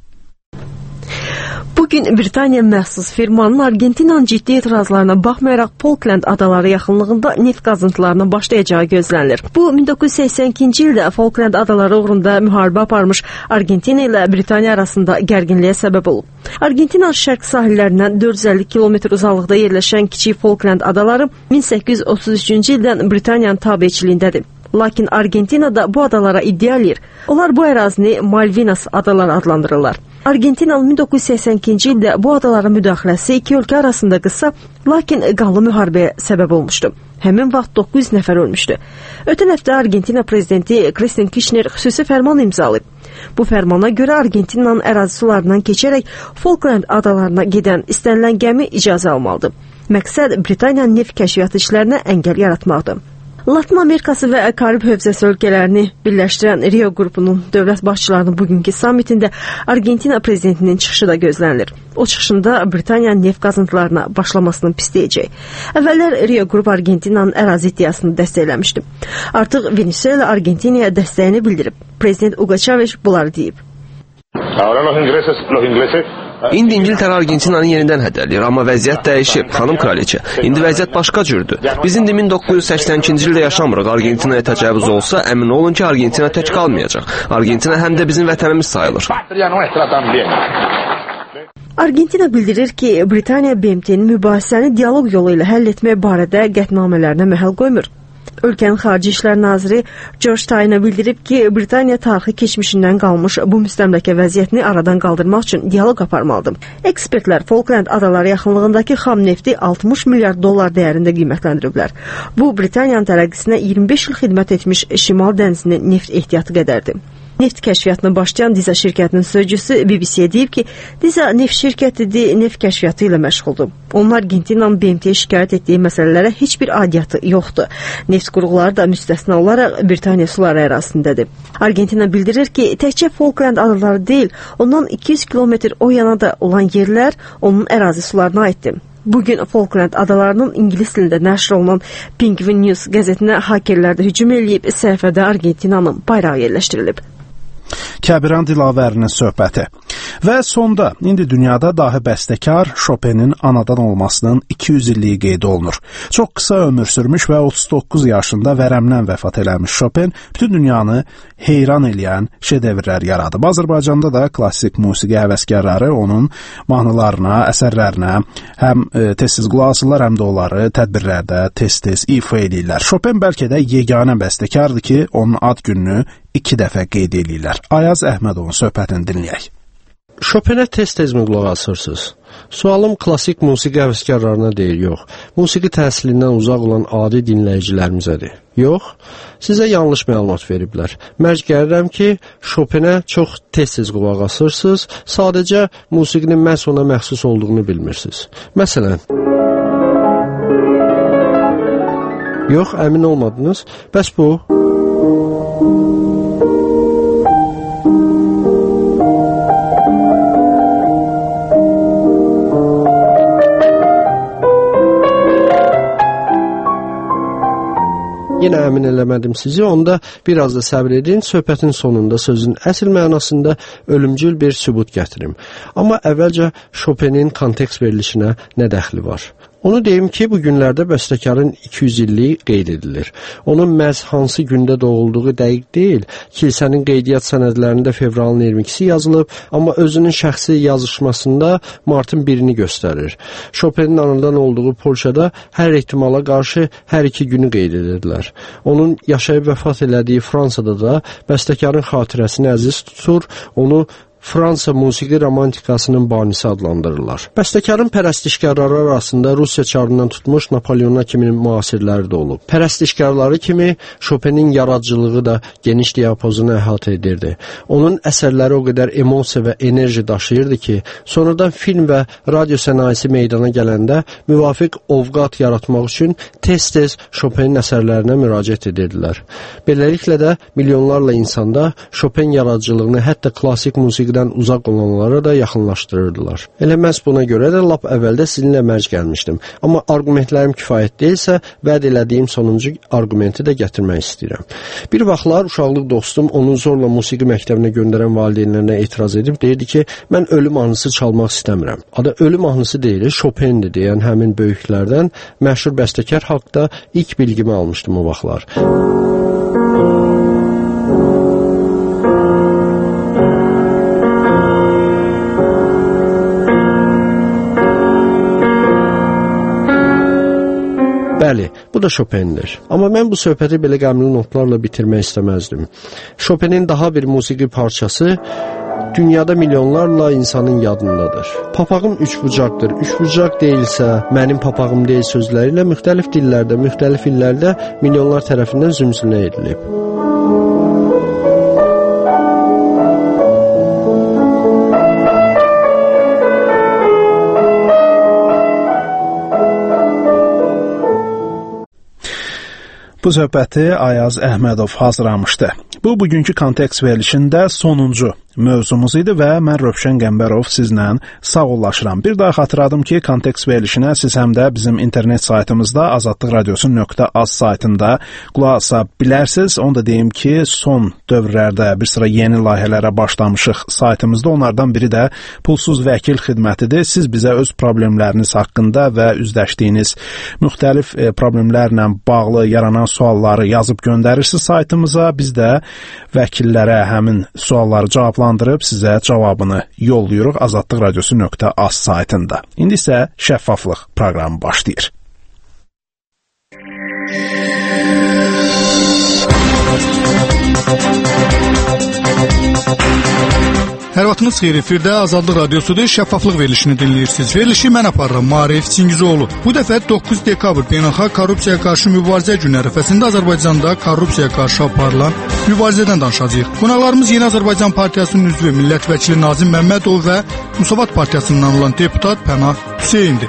Bugün Britaniya məxsus firmanın Argentinanın ciddi etirazlarına baxmayaraq Falkland adaları yaxınlığında neft qazıntılarına başlayacağı gözlənilir. Bu, min doqquz yüz səksən ikinci ildə Falkland adaları uğrunda müharibə aparmış Argentina ilə Britaniya arasında gərginliyə səbəb olub. Argentinanın şərq sahillərindən dörd yüz əlli kilometr uzaqlıqda yerləşən kiçik Falkland adaları min səkkiz yüz otuz üçüncü ildən Britaniyanın tabeçiliyindədir. Lakin Argentina da bu adalara iddia edir. Onlar bu ərazini Malvinas adaları adlandırırlar. Argentinanın min doqquz yüz səksən ikinci ildə bu adalara müdaxiləsi iki ölkə arasında qısa, lakin qanlı müharibəyə səbəb olmuşdu. Həmin vaxt doqquz yüz nəfər ölmüşdü. Ötən həftə Argentina prezidenti Cristina Kirchner xüsusi fərman imzalayıb. Bu fərmana görə Argentinanın ərazi sularından keçərək Falkland adalarına gedən istənilən gəmi icazə almalıdır. Məqsəd Britaniyanın neft kəşfiyyatı işlərinə əngəl yaratmaqdır. Latin Amerikası və Karib hövzəsi ölkələrini birləşdirən Rio qrupunun dövlət başçılarının bugünkü sammitində Argentina prezidentinin çıxışı da gözlənilir. O çıxışında Britaniya neft qazıntılarına başlamasını pisləyəcək. Əvvəllər Rio qrup Argentinanın ərazi iddiasını dəstəkləmişdi. Artıq Venezuela Argentinaya dəstəyini bildirib. Prezident Hugo Chavez bunları deyib. İndi İngiltərə Argentinanı yenidən hədələyir, amma vəziyyət dəyişib, xanım kraliçə. İndi vəziyyət başqa cürdür. Biz indi min doqquz yüz səksən ikinci ildə yaşamırıq. Argentinaya təcavüz olsa, əmin olun ki, Argentina tək qalmayacaq. Argentina həm də bizim vətənimiz sayılır. Argentina bildirir ki, Britaniya B M T-nin mübahisəni dialoq yolu ilə həll etmək barədə qətnamələrinə məhəl qoymur. Ölkənin Xarici İşlər Naziri George Tyne bildirib ki, Britaniya tarixi keçmişindən qalmış bu müstəmləkə vəziyyətini aradan qaldırmaq üçün dialoq aparmalıdır. Ekspertlər Falkland adaları yaxınlığındakı xam nefti altmış milyard dollar dəyərində qiymətləndiriblər. Bu, Britaniyanın tərəqqisinə iyirmi beş il xidmət etmiş Şimal dənizinin neft ehtiyatı qədərdir. Neft kəşfiyyatına başlayan Diza şirkətinin sözcüsü B B C-yə deyib ki, Diza neft şirkətidir, neft kəşfiyyatı ilə məşğuldur. Onlar Argentinanın B M T-yə şikayət etdiyi məsələlərə heç bir adiyyatı yoxdur. Neft qurğuları da müstəsna olaraq Britaniya suları ərazisindədir. Argentina bildirir ki, təkcə Falkland adaları deyil, ondan iki yüz kilometr o yana da olan yerlər onun ərazi sularına aiddir. Bugün Falkland adalarının ingilis dilində nəşr olunan Penguin News qəzetinə hakerlər də hücum eləyib, səhifədə Argentinanın bayrağı yerləşdirilib. Kəbiran Dilavərinin söhbəti. Və sonda, indi dünyada dahi bəstəkar Chopinin anadan olmasının iki yüz illiyi qeyd olunur. Çox qısa ömür sürmüş və otuz doqquz yaşında vərəmdən vəfat eləmiş Chopin bütün dünyanı heyran eləyən şedevrlər yaradıb. Azərbaycanda da klassik musiqi həvəskarları onun mahnılarına, əsərlərinə həm e, tez-tez qulaq asırlar, həm də onları tədbirlərdə tez-tez ifa eləyirlər. Chopin bəlkə də yeganə bəstəkardır ki, onun ad gününü iki dəfə qeyd eləyirlər. Ayaz Əhmədovun söhbətini dinləyək. Chopinə tez-tez mi qulaq asırsınız? Sualım klassik musiqi həvəskarlarına deyil, yox. Musiqi təhsilindən uzaq olan adi dinləyicilərimizədir. Yox, sizə yanlış məlumat veriblər. Mərc gəlirəm ki, Chopinə çox tez-tez qulaq asırsınız, sadəcə musiqinin məhz ona məxsus olduğunu bilmirsiniz. Məsələn, yox, əmin olmadınız, bəs bu... Yenə əmin eləmədim sizi, onda biraz da səbr edin, söhbətin sonunda sözün əsl mənasında ölümcül bir sübut gətirim. Amma əvvəlcə Chopinin kontekst verilişinə nə dəxli var? Onu deyim ki, bu günlərdə bəstəkarın iki yüz illiyi qeyd edilir. Onun məhz hansı gündə doğulduğu dəqiq deyil. Kilsənin qeydiyyat sənədlərində fevralın iyirmi ikisi yazılıb, amma özünün şəxsi yazışmasında martın birini göstərir. Chopinin anadan olduğu Polşada hər ehtimala qarşı hər iki günü qeyd edirlər. Onun yaşayıb vəfat elədiyi Fransada da bəstəkarın xatirəsini əziz tutur, onu Fransa musiqi romantikasının banisi adlandırırlar. Bəstəkarın pərəstişkarları arasında Rusiya çarından tutmuş Napoleona kimi müasirləri də olub. Pərəstişkarları kimi Chopinin yaradıcılığı da geniş diapazonu əhatə edirdi. Onun əsərləri o qədər emosiya və enerji daşıyırdı ki, sonradan film və radio sənayesi meydana gələndə müvafiq ovqat yaratmaq üçün tez-tez Chopinin əsərlərinə müraciət edirdilər. Beləliklə də milyonlarla insanda Chopin yaradıcılığını hətta klassik musiqi uzaq olanlara da yaxınlaşdırırdılar. Elə məhz buna görə də lap əvvəldə sizinlə mərc gəlmişdim. Amma argumentlərim kifayət deyilsə, vəd elədiyim sonuncu argumenti də gətirmək istəyirəm. Bir vaxtlar uşaqlıq dostum onun zorla musiqi məktəbinə göndərən valideynlərinə etiraz edib deyirdi ki, mən ölüm mahnısı çalmaq istəmirəm. Adı ölüm mahnısı deyil, Chopindir deyən həmin böyüklərdən məşhur bəstəkar haqda ilk bilgimi almışdım o vaxtlar. Bəli, bu da Chopindir. Amma mən bu söhbəti belə qəmli notlarla bitirmək istəməzdim. Chopinin daha bir musiqi parçası dünyada milyonlarla insanın yadındadır. Papağım üçbucaqdır, üçbucaq deyilsə, mənim papağım deyil sözləri ilə müxtəlif dillərdə, müxtəlif illərdə milyonlar tərəfindən zümzümə edilib. Bu söhbəti Ayaz Əhmədov hazırlamışdı. Bu, bugünkü kontekst verilişində sonuncu mövzumuz idi və mən Rövşən Qəmbərov sizlə sağollaşıram. Bir daha xatırladım ki, kontekst verilişinə siz həm də bizim internet saytımızda azadlıq radiosu nöqtə az saytında qulaq asa bilərsiniz. Onu da deyim ki, son dövrlərdə bir sıra yeni layihələrə başlamışıq saytımızda. Onlardan biri də pulsuz vəkil xidmətidir. Siz bizə öz problemləriniz haqqında və üzləşdiyiniz müxtəlif problemlərlə bağlı yaranan sualları yazıb göndərirsiniz saytımıza. Biz də vəkillərə həmin sualları cavablandırıb sizə cavabını yollayırıq azadlıq radiosu nöqtə az saytında. İndi isə şəffaflıq proqramı başlayır. Hər vaxtınız xeyir, efirdə Azadlıq Radiosudur, şəffaflıq verilişini dinləyirsiniz. Verilişi mən aparıram, Maarif Çingizoğlu. Bu dəfə doqquz dekabr Beynəlxalq Korrupsiyaya qarşı mübarizə günü ərəfəsində Azərbaycanda korrupsiyaya qarşı aparılan mübarizədən danışacağıq. Qonaqlarımız Yeni Azərbaycan Partiyasının üzvü millət vəkili Nazim Məmmədov və Müsavat Partiyasından olan deputat Pənah Hüseyndir.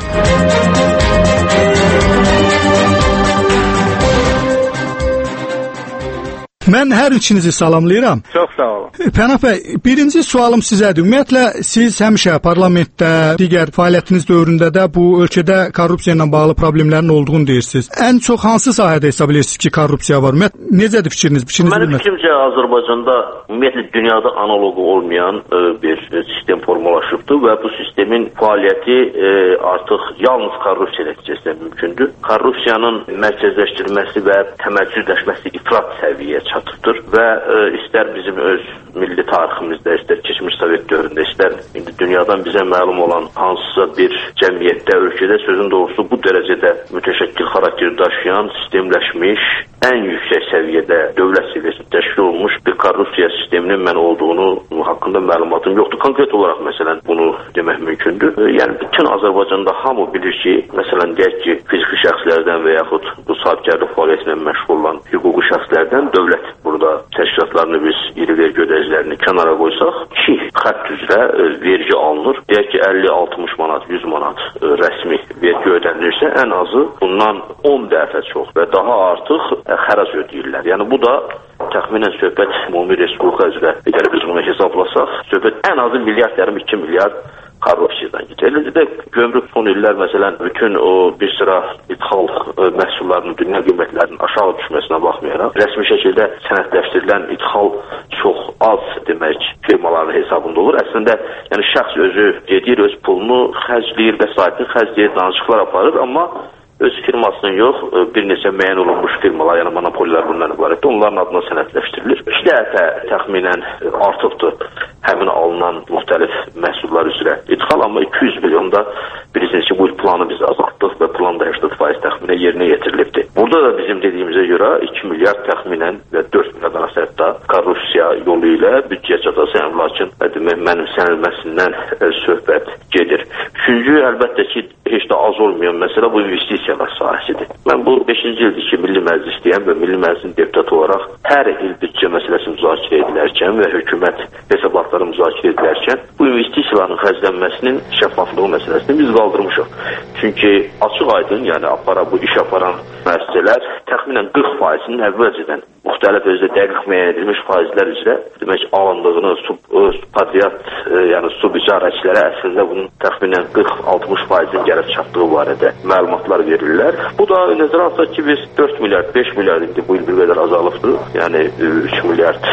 Mən hər üçünüzü salamlayıram. Çox sağ olun. Pənah bəy, birinci sualım sizədir. Ümumiyyətlə, siz həmişə parlamentdə, digər fəaliyyətiniz dövründə də bu ölkədə korrupsiya ilə bağlı problemlərin olduğunu deyirsiniz. Ən çox hansı sahədə hesab edirsiniz ki, korrupsiya var? Ümumiyyətlə, necədir fikriniz? Mənim fikrimcə, Azərbaycanda ümumiyyətlə dünyada analogu olmayan e, bir sistem formalaşıbdır və bu sistemin fəaliyyəti e, artıq yalnız korrupsiya nəticəsində mümkündür. Korrupsiyanın mərkəzləşdirilməsi və təməccüzləşməsi ifrat səviyyəyə çatıbdır və e, istər bizim öz milli tariximizdə, istər keçmiş Sovet dövründə, istər indi dünyadan bizə məlum olan hansısa bir cəmiyyətdə, ölkədə sözün doğrusu bu dərəcədə mütəşəkkil xarakter daşıyan, sistemləşmiş, ən yüksək səviyyədə dövlət səviyyəsində təşkil olunmuş bir korrupsiya sisteminin mən olduğunu haqqında məlumatım yoxdur. Konkret olaraq məsələn bunu demək mümkündür. Yəni bütün Azərbaycanda hamı bilir ki, məsələn deyək ki, fiziki şəxslərdən və yaxud bu sahibkarlıq fəaliyyətinə məşğul olan hüquqi şəxslərdən dövlət burada təşkilatlarını biz iri vergi ödəyicilərini kənara qoysaq, iki xətt üzrə vergi alınır. Deyək ki, əlli altmış manat, yüz manat rəsmi vergi ödənilirsə, ən azı bundan on dəfə çox və daha artıq xərac ödəyirlər. Yəni bu da təxminən söhbət ümumi respublika üzrə, əgər biz bunu hesablasaq, söhbət ən azı milyard, yarım iki milyard korrupsiyadan gedir. Eləcə də gömrük son illər məsələn bütün o bir sıra ithal məhsullarının dünya qiymətlərinin aşağı düşməsinə baxmayaraq, rəsmi şəkildə sənədləşdirilən ithal çox az demək firmaların hesabında olur. Əslində yəni şəxs özü gedir, öz pulunu xərcləyir, vəsaitini xərcləyir, danışıqlar aparır, amma öz firmasının yox, bir neçə müəyyən olunmuş firmalar, yəni monopolilər bundan ibarətdir. Onların adına sənədləşdirilir. İki dəfə təxminən artıqdır həmin alınan müxtəlif məhsullar üzrə ithal, amma iki yüz milyonda bilirsiniz ki, bu planı biz azaltdıq və plan da səksən faiz təxminən yerinə yetirilibdir. Burada da bizim dediyimizə görə iki milyard təxminən və dörd milyard arası hətta korrupsiya yolu ilə büdcəyə çatası əmlakın mənimsənilməsindən söhbət gedir. Üçüncü, əlbəttə ki, heç də az olmayan məsələ bu investisiyalar sahəsidir. Mən bu beşinci ildir ki, Milli Məclisdəyəm və Milli Məclisin deputatı olaraq hər il büdcə məsələsi müzakirə edilərkən və hökumət hesabatları müzakirə edilərkən bu investisiyaların xərclənməsinin şəffaflığı məsələsini biz qaldırmışıq. Çünki açıq aydın, yəni apara bu iş aparan müəssisələr təxminən qırx faizinin əvvəlcədən müxtəlif özdə dəqiq müəyyən edilmiş faizlər üzrə demək alındığını subpatriat, yəni subicarəçilərə əslində bunun təxminən qırx altmış faizin gəlib çatdığı barədə məlumatlar verirlər. Bu da nəzərə alsaq ki, biz dörd milyard, beş milyard indi bu il bir qədər azalıbdır. Yəni üç milyard,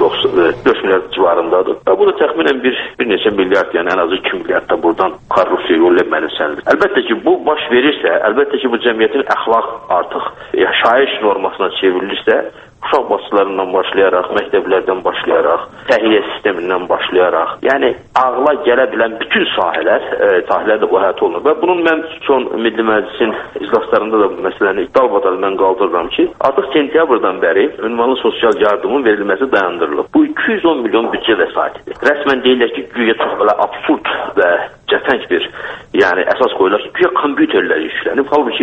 dörd milyard civarındadır. Və bu da təxminən bir, bir neçə milyard, yəni ən azı iki milyard da buradan korrupsiya yolu ilə mənimsənilir. Əlbəttə ki, bu baş verirsə, əlbəttə ki, bu cəmiyyətin əxlaq artıq yaşayış normasına çevrilirsə, uşaq bağçalarından başlayaraq, məktəblərdən başlayaraq, təhiyyə sistemindən başlayaraq, yəni ağla gələ bilən bütün sahələr, e, sahələr də bu əhatə olunur. Və bunun mən son Milli Məclisin iclaslarında da məsələni dalbadal mən qaldırıram ki, artıq sentyabrdan bəri ünvanlı sosial yardımın verilməsi dayandırılıb. Bu iki yüz on milyon büdcə vəsaitidir. Rəsmən deyirlər ki, güya çox belə absurd və cəfəng bir, yəni əsas qoyurlar ki, güya kompüterlər yüklənib. Halbuki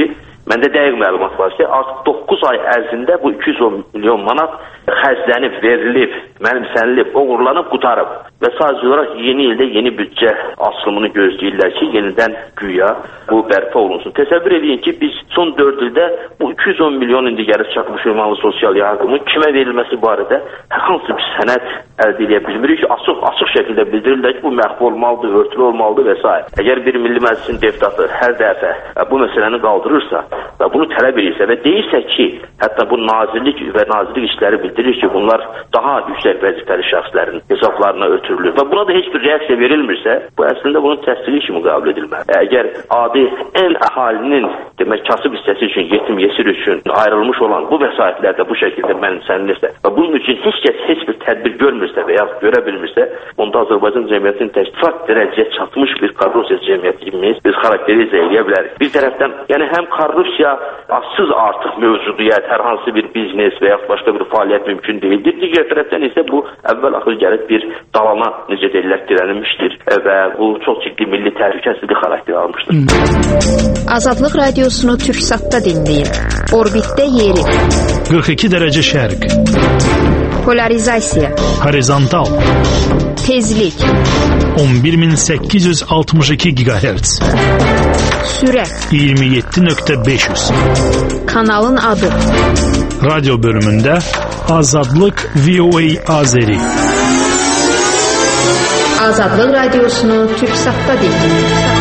məndə dəqiq məlumat var ki, artıq doqquz ay ərzində bu iki yüz on milyon manat xərclənib, verilib, mənimsənilib, uğurlanıb, qutarıb və sadəcə olaraq yeni ildə yeni büdcə açılımını gözləyirlər ki, yenidən güya bu bərpa olunsun. Təsəvvür edin ki, biz son dörd ildə bu iki yüz on milyon indi gəlib çatmış ünvanlı sosial yardımın kimə verilməsi barədə hər hansı bir sənəd əldə edə bilmirik ki, açıq, açıq şəkildə bildirirlər ki, bu məhv olmalıdır, örtülü olmalıdır və s. Əgər bir Milli Məclisin deputatı hər dəfə bu məsələni qaldırırsa və bunu tələb edirsə və deyirsə ki, hətta bu nazirlik və nazirlik işləri bildirir ki, bunlar daha yüksək vəzifəli şəxslərin hesablarına ötürülür və buna da heç bir reaksiya verilmirsə, bu əslində bunun təsdiqi kimi qəbul edilməlidir. Əgər adi ən əhalinin demək kasıb hissəsi üçün, yetim yesir üçün ayrılmış olan bu vəsaitlər də bu şəkildə mənimsənilirsə və bunun üçün heç kəs heç bir tədbir görmürsə və ya görə bilmirsə, onda Azərbaycan cəmiyyətinin təşkilat dərəcəyə çatmış bir korrupsiya cəmiyyətimiz biz xarakterizə edə bilərik. Bir tərəfdən, yəni həm korrupsiya asız artıq mövcudiyyət, hər hansı bir biznes və ya başqa bir fəaliyyət mümkün deyildir. Digər tərəfdən isə bu əvvəl-axır gəlib bir dalana necə deyirlər dirənilmişdir və bu çox ciddi milli təhlükəsizlik xarakteri almışdır. Azadlıq radiosunu Türksatda dinləyin. Orbitdə yeri. qırx iki dərəcə şərq. Polarizasiya. Horizontal. Tezlik. on bir min səkkiz yüz altmış iki gigahertz. Sürət. iyirmi yeddi nöqtə beş yüz. Kanalın adı. Radyo bölümündə Azadlıq V O A Azeri. Azadlıq radiosunu Türksatda dinləyin.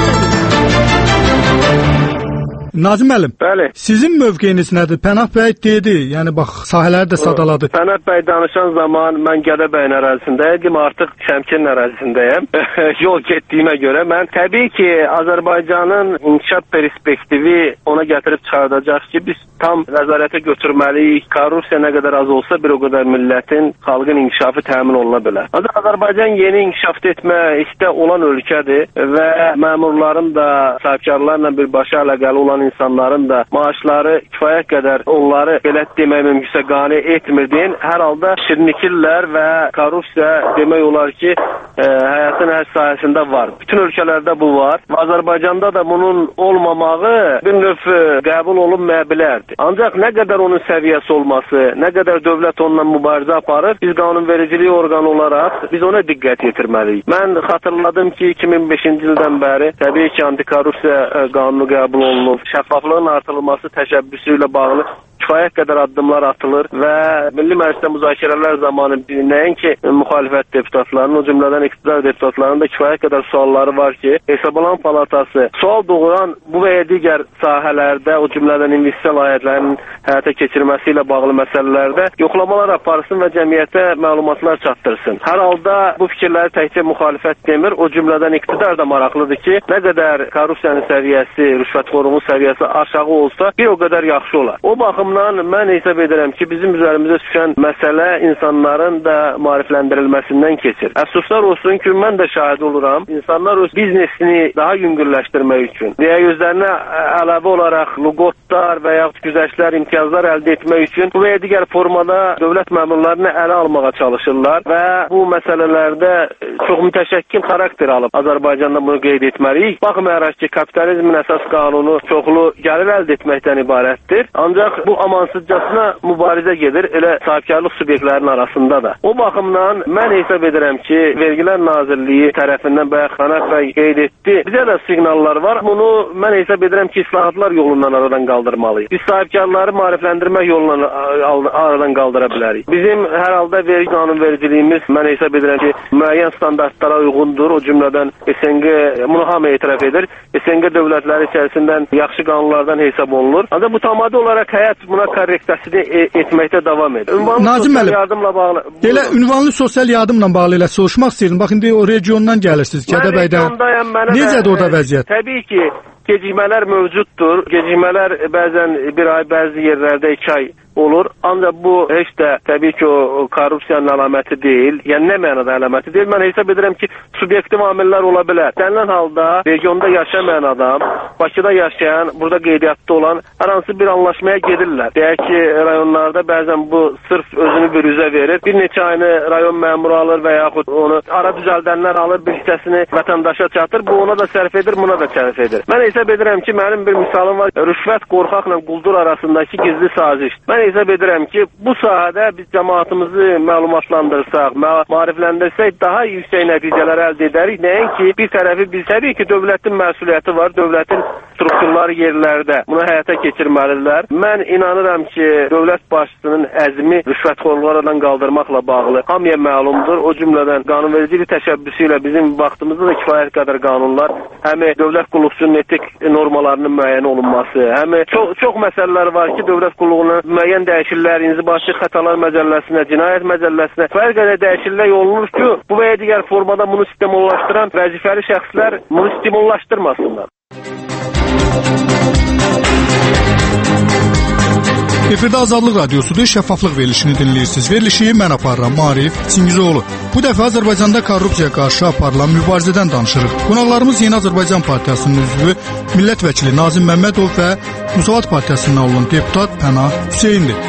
Nazim müəllim, bəli. Sizin mövqeyiniz nədir? Pənah bəy dedi, yəni bax sahələri də sadaladı. Pənah bəy danışan zaman mən Gədəbəyin ərazisindəydim, artıq Şəmkirin ərazisindəyəm. Yol getdiyimə görə mən təbii ki, Azərbaycanın inkişaf perspektivi ona gətirib çıxardacaq ki, biz tam nəzarətə götürməliyik. Korrupsiya nə qədər az olsa, bir o qədər millətin, xalqın inkişafı təmin oluna bilər. Ancaq Azərbaycan yeni inkişaf etməkdə olan ölkədir və məmurların da sahibkarlarla birbaşa əlaqəli olan insanların da maaşları kifayət qədər onları belə demək mümkünsə qane etmirdin. Hər halda şirnikirlər və korrupsiya demək olar ki, e, həyatın hər sahəsində var. Bütün ölkələrdə bu var. Və Azərbaycanda da bunun olmamağı bir növ qəbul olunmaya bilərdi. Ancaq nə qədər onun səviyyəsi olması, nə qədər dövlət onunla mübarizə aparır, biz qanunvericilik orqanı olaraq biz ona diqqət yetirməliyik. Mən xatırladım ki, iki min beşinci ildən bəri təbii ki, antikorrupsiya qanunu qəbul olunub. Şəffaflığın artırılması təşəbbüsü ilə bağlı kifayət qədər addımlar atılır və Milli Məclisdə müzakirələr zamanı nəinki müxalifət deputatlarının, o cümlədən iqtidar deputatlarının da kifayət qədər sualları var ki, Hesablama Palatası sual doğuran bu və ya digər sahələrdə, o cümlədən investisiya layihələrinin həyata keçirməsi ilə bağlı məsələlərdə yoxlamalar aparsın və cəmiyyətə məlumatlar çatdırsın. Hər halda bu fikirləri təkcə müxalifət demir, o cümlədən iqtidar da maraqlıdır ki, nə qədər korrupsiyanın səviyyəsi, rüşvətxorluğun səviyyəsi aşağı olsa, bir o qədər yaxşı olar. O baxımdan mən hesab edirəm ki, bizim üzərimizə düşən məsələ insanların da maarifləndirilməsindən keçir. Əfsuslar olsun ki, mən də şahid oluram. İnsanlar öz biznesini daha yüngülləşdirmək üçün və ya özlərinə əlavə olaraq lüğotlar və yaxud güzəştlər, imtiyazlar əldə etmək üçün bu və ya digər formada dövlət məmurlarını ələ almağa çalışırlar və bu məsələlərdə çox mütəşəkkil xarakter alıb. Azərbaycanda bunu qeyd etməliyik. Baxmayaraq ki, kapitalizmin əsas qanunu çoxlu gəlir əldə etməkdən ibarətdir. Ancaq bu amansızcasına mübarizə gedir elə sahibkarlıq subyektlərinin arasında da. O baxımdan mən hesab edirəm ki, Vergilər Nazirliyi tərəfindən bayaq Xanat bəy qeyd etdi. Bizə də siqnallar var. Bunu mən hesab edirəm ki, islahatlar yolundan aradan qaldırmalıyıq. Biz sahibkarları maarifləndirmək yolundan aradan qaldıra bilərik. Bizim hər halda vergi qanunvericiliyimiz mən hesab edirəm ki, müəyyən standartlara uyğundur. O cümlədən S N G bunu hamı etiraf edir. S N G dövlətləri içərisindən yaxşı qanunlardan hesab olunur. Ancaq bu tamamı olaraq həyat buna korreksiyasını etməkdə davam edir. Ünvanlı Nazim Elə ünvanlı sosial yardımla bağlı ilə soruşmaq istəyirdim. Bax indi o regiondan gəlirsiniz, Gədəbəydən. Necədir orada vəziyyət? Təbii ki, gecikmələr mövcuddur. Gecikmələr bəzən bir ay, bəzi yerlərdə iki ay olur. Ancaq bu heç də təbii ki, o korrupsiyanın əlaməti deyil. Yəni nə mənada əlaməti deyil? Mən hesab edirəm ki, subyektiv amillər ola bilər. Dənilən halda regionda yaşamayan adam, Bakıda yaşayan, burada qeydiyyatda olan hər hansı bir anlaşmaya gedirlər. Deyək ki, rayonlarda bəzən bu sırf özünü bir üzə verir. Bir neçə ayını rayon məmuru alır və yaxud onu ara düzəldənlər alır, bir hissəsini vətəndaşa çatır. Bu ona da sərf edir, buna da sərf edir. Mən hesab edirəm ki, mənim bir misalım var. Rüşvət qorxaqla quldur arasındakı gizli saziş. Mən hesab edirəm ki, bu sahədə biz cəmaatımızı məlumatlandırsaq, maarifləndirsək, daha yüksək nəticələr əldə edərik. Nəinki bir tərəfi biz təbii ki, dövlətin məsuliyyəti var, dövlətin strukturları yerlərdə bunu həyata keçirməlidirlər. Mən inanıram ki, dövlət başçısının əzmi rüşvətxorluqlardan qaldırmaqla bağlı hamıya məlumdur. O cümlədən qanunvericilik təşəbbüsü ilə bizim vaxtımızda da kifayət qədər qanunlar, həm dövlət qulluqçunun etik normalarının müəyyən olunması, həm çox, çox məsələlər var ki, dövlət qulluğuna müəyyən dəyişikliklər, inzibaçı xətalar məcəlləsinə, cinayət məcəlləsinə fərq qədər dəyişikliklər olunur ki, bu və ya digər formada bunu stimullaşdıran vəzifəli şəxslər bunu stimullaşdırmasınlar. Efirdə Azadlıq Radiosudur, şəffaflıq verilişini dinləyirsiniz. Verilişi mən aparıram, Maarif Çingizoğlu. Bu dəfə Azərbaycanda korrupsiyaya qarşı aparılan mübarizədən danışırıq. Qonaqlarımız Yeni Azərbaycan Partiyasının üzvü, millət vəkili Nazim Məmmədov və Müsavat Partiyasından olan deputat Pənah Hüseyndir.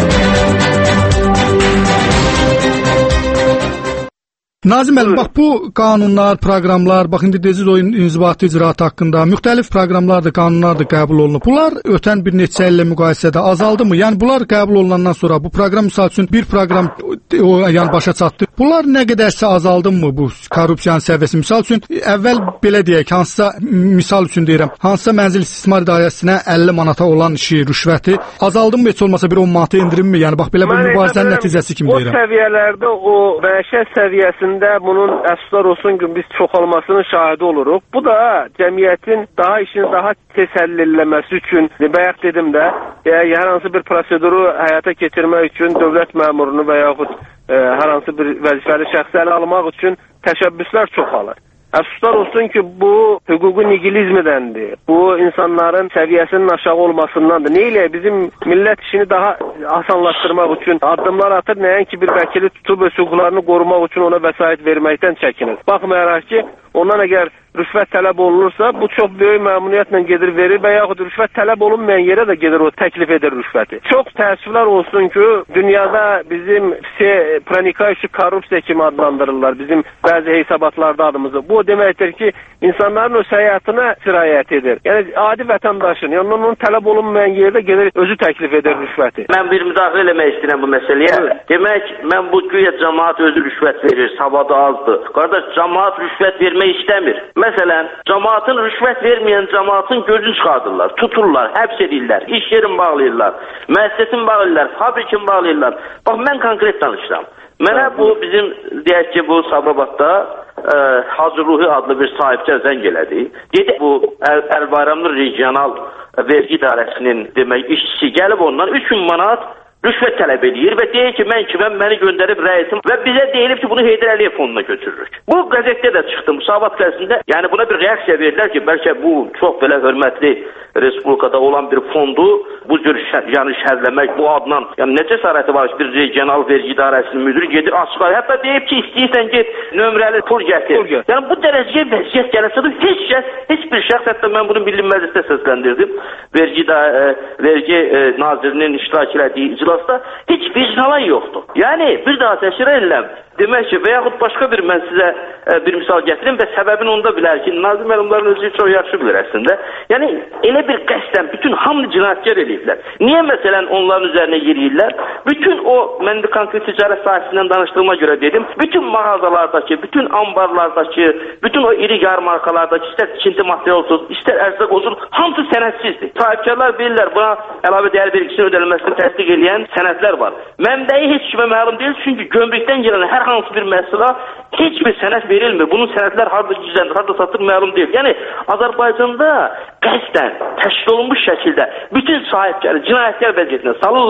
Nazim müəllim, bax bu qanunlar, proqramlar, bax indi dediniz o inzibati icraat haqqında müxtəlif proqramlardır, qanunlardır qəbul olunub. Bunlar ötən bir neçə illə müqayisədə azaldımı? Yəni bunlar qəbul olunandan sonra bu proqram misal üçün bir proqram o yəni başa çatdı. Bunlar nə qədərsə azaldımı bu korrupsiyanın səviyyəsi? Misal üçün əvvəl belə deyək, hansısa misal üçün deyirəm, hansısa mənzil istismar idarəsinə əlli manata olan işi, rüşvəti azaldımı heç olmasa bir on manata endirimmi? Yəni bax belə bir mübarizənin nəticəsi kimi deyirəm. O səviyyələrdə o məişət səviyyəsində bunun əfsuslar olsun ki, biz çoxalmasının şahidi oluruq. Bu da cəmiyyətin daha işini daha tez həll eləməsi üçün, bayaq dedim də, yəni, hər hansı bir proseduru həyata keçirmək üçün dövlət məmurunu və yaxud e, hər hansı bir vəzifəli şəxsləri almaq üçün təşəbbüslər çoxalır. Əfsuslar olsun ki, bu hüquqi nihilizmdəndir. Bu insanların səviyyəsinin aşağı olmasındandır. Nə ilə bizim millət işini daha asanlaşdırmaq üçün addımlar atır, nəinki bir vəkili tutub öz hüquqlarını qorumaq üçün ona vəsait verməkdən çəkinir. Baxmayaraq ki, ondan əgər rüşvət tələb olunursa, bu çox böyük məmnuniyyətlə gedir verir və yaxud rüşvət tələb olunmayan yerə də gedir o təklif edir rüşvəti. Çox təəssüflər olsun ki, dünyada bizim pranikayishi korrupsiya kimi adlandırırlar bizim bəzi hesabatlarda adımızı. Bu deməkdir ki, insanların öz həyatına sirayət edir. Yəni adi vətəndaşın, yəni onun tələb olunmayan yerdə gedir özü təklif edir rüşvəti. Mən bir müdaxilə eləmək istəyirəm bu məsələyə. Evet. Demək, mən bu güya cəmaət özü rüşvət verir, savadı azdır. Qardaş, cəmaət rüşvət vermək istəmir. Məsələn, cəmaatın rüşvət verməyən cəmaatın gözünü çıxardırlar, tuturlar, həbs edirlər, iş yerini bağlayırlar, müəssisəsini bağlayırlar, fabrikini bağlayırlar. Bax, mən konkret danışıram. Mənə bu bizim, deyək ki, bu Sabirabadda e, Hacı Ruhi adlı bir sahibçə zəng elədi. Dedi, bu Əl-Bayramlı Regional Vergi İdarəsinin demək işçisi gəlib ondan üç min manat rüşvət tələb edir və deyir ki, mən kiməm, məni göndərib rəisim və bizə deyilib ki, bunu Heydər Əliyev fonduna götürürük. Bu qəzetdə də çıxdı, Müsavat qəzetində. Yəni buna bir reaksiya verirlər ki, bəlkə bu çox belə hörmətli Respublikada olan bir fondu bu cür yəni şərləmək, bu adla, yəni necə cəsarəti var ki, bir regional vergi idarəsinin müdürü gedir, açıqlar. Hətta deyib ki, istəyirsən get, nömrəli pul gətir. Pul gətir. Yəni bu dərəcəyə vəziyyət gələcəkdir. Heç kəs, heç bir şəxs, hətta mən bunu Milli Məclisdə səsləndirdim. Vergi da, e, vergi e, nazirinin iştirak elədiyi iclasda heç vicdanı yoxdur. Yəni bir daha təşkil edirəm. Demək ki, və yaxud başqa bir mən sizə e, bir misal gətirim və səbəbini onda bilər ki, Nazim müəllimlərin özü çox yaxşı bilir əslində. Yəni elə bir qəsdən bütün hamını cinayətkar eləyiblər. Niyə məsələn onların üzərinə yeriyirlər? Bütün o, mən də konkret ticarət sahəsindən danışdığıma görə dedim, bütün mağazalardakı, bütün ambarlardakı, bütün o iri yarmarkalardakı, istər tikinti material olsun, istər ərzaq olsun, hamısı sənədsizdir. Sahibkarlar bilirlər, buna əlavə dəyər vergisinin ödənilməsini təsdiq edən sənədlər var. Mənbəyi heç kimə məlum deyil, çünki gömrükdən gələn hər hansı bir məhsula heç bir sənəd verilmir. Bunun sənədlər harada gizlənir, harada satır məlum deyil. Yəni Azərbaycanda qəsdən təşkil olunmuş şəkildə bütün sahibkarı cinayətkar vəziyyətinə salırlar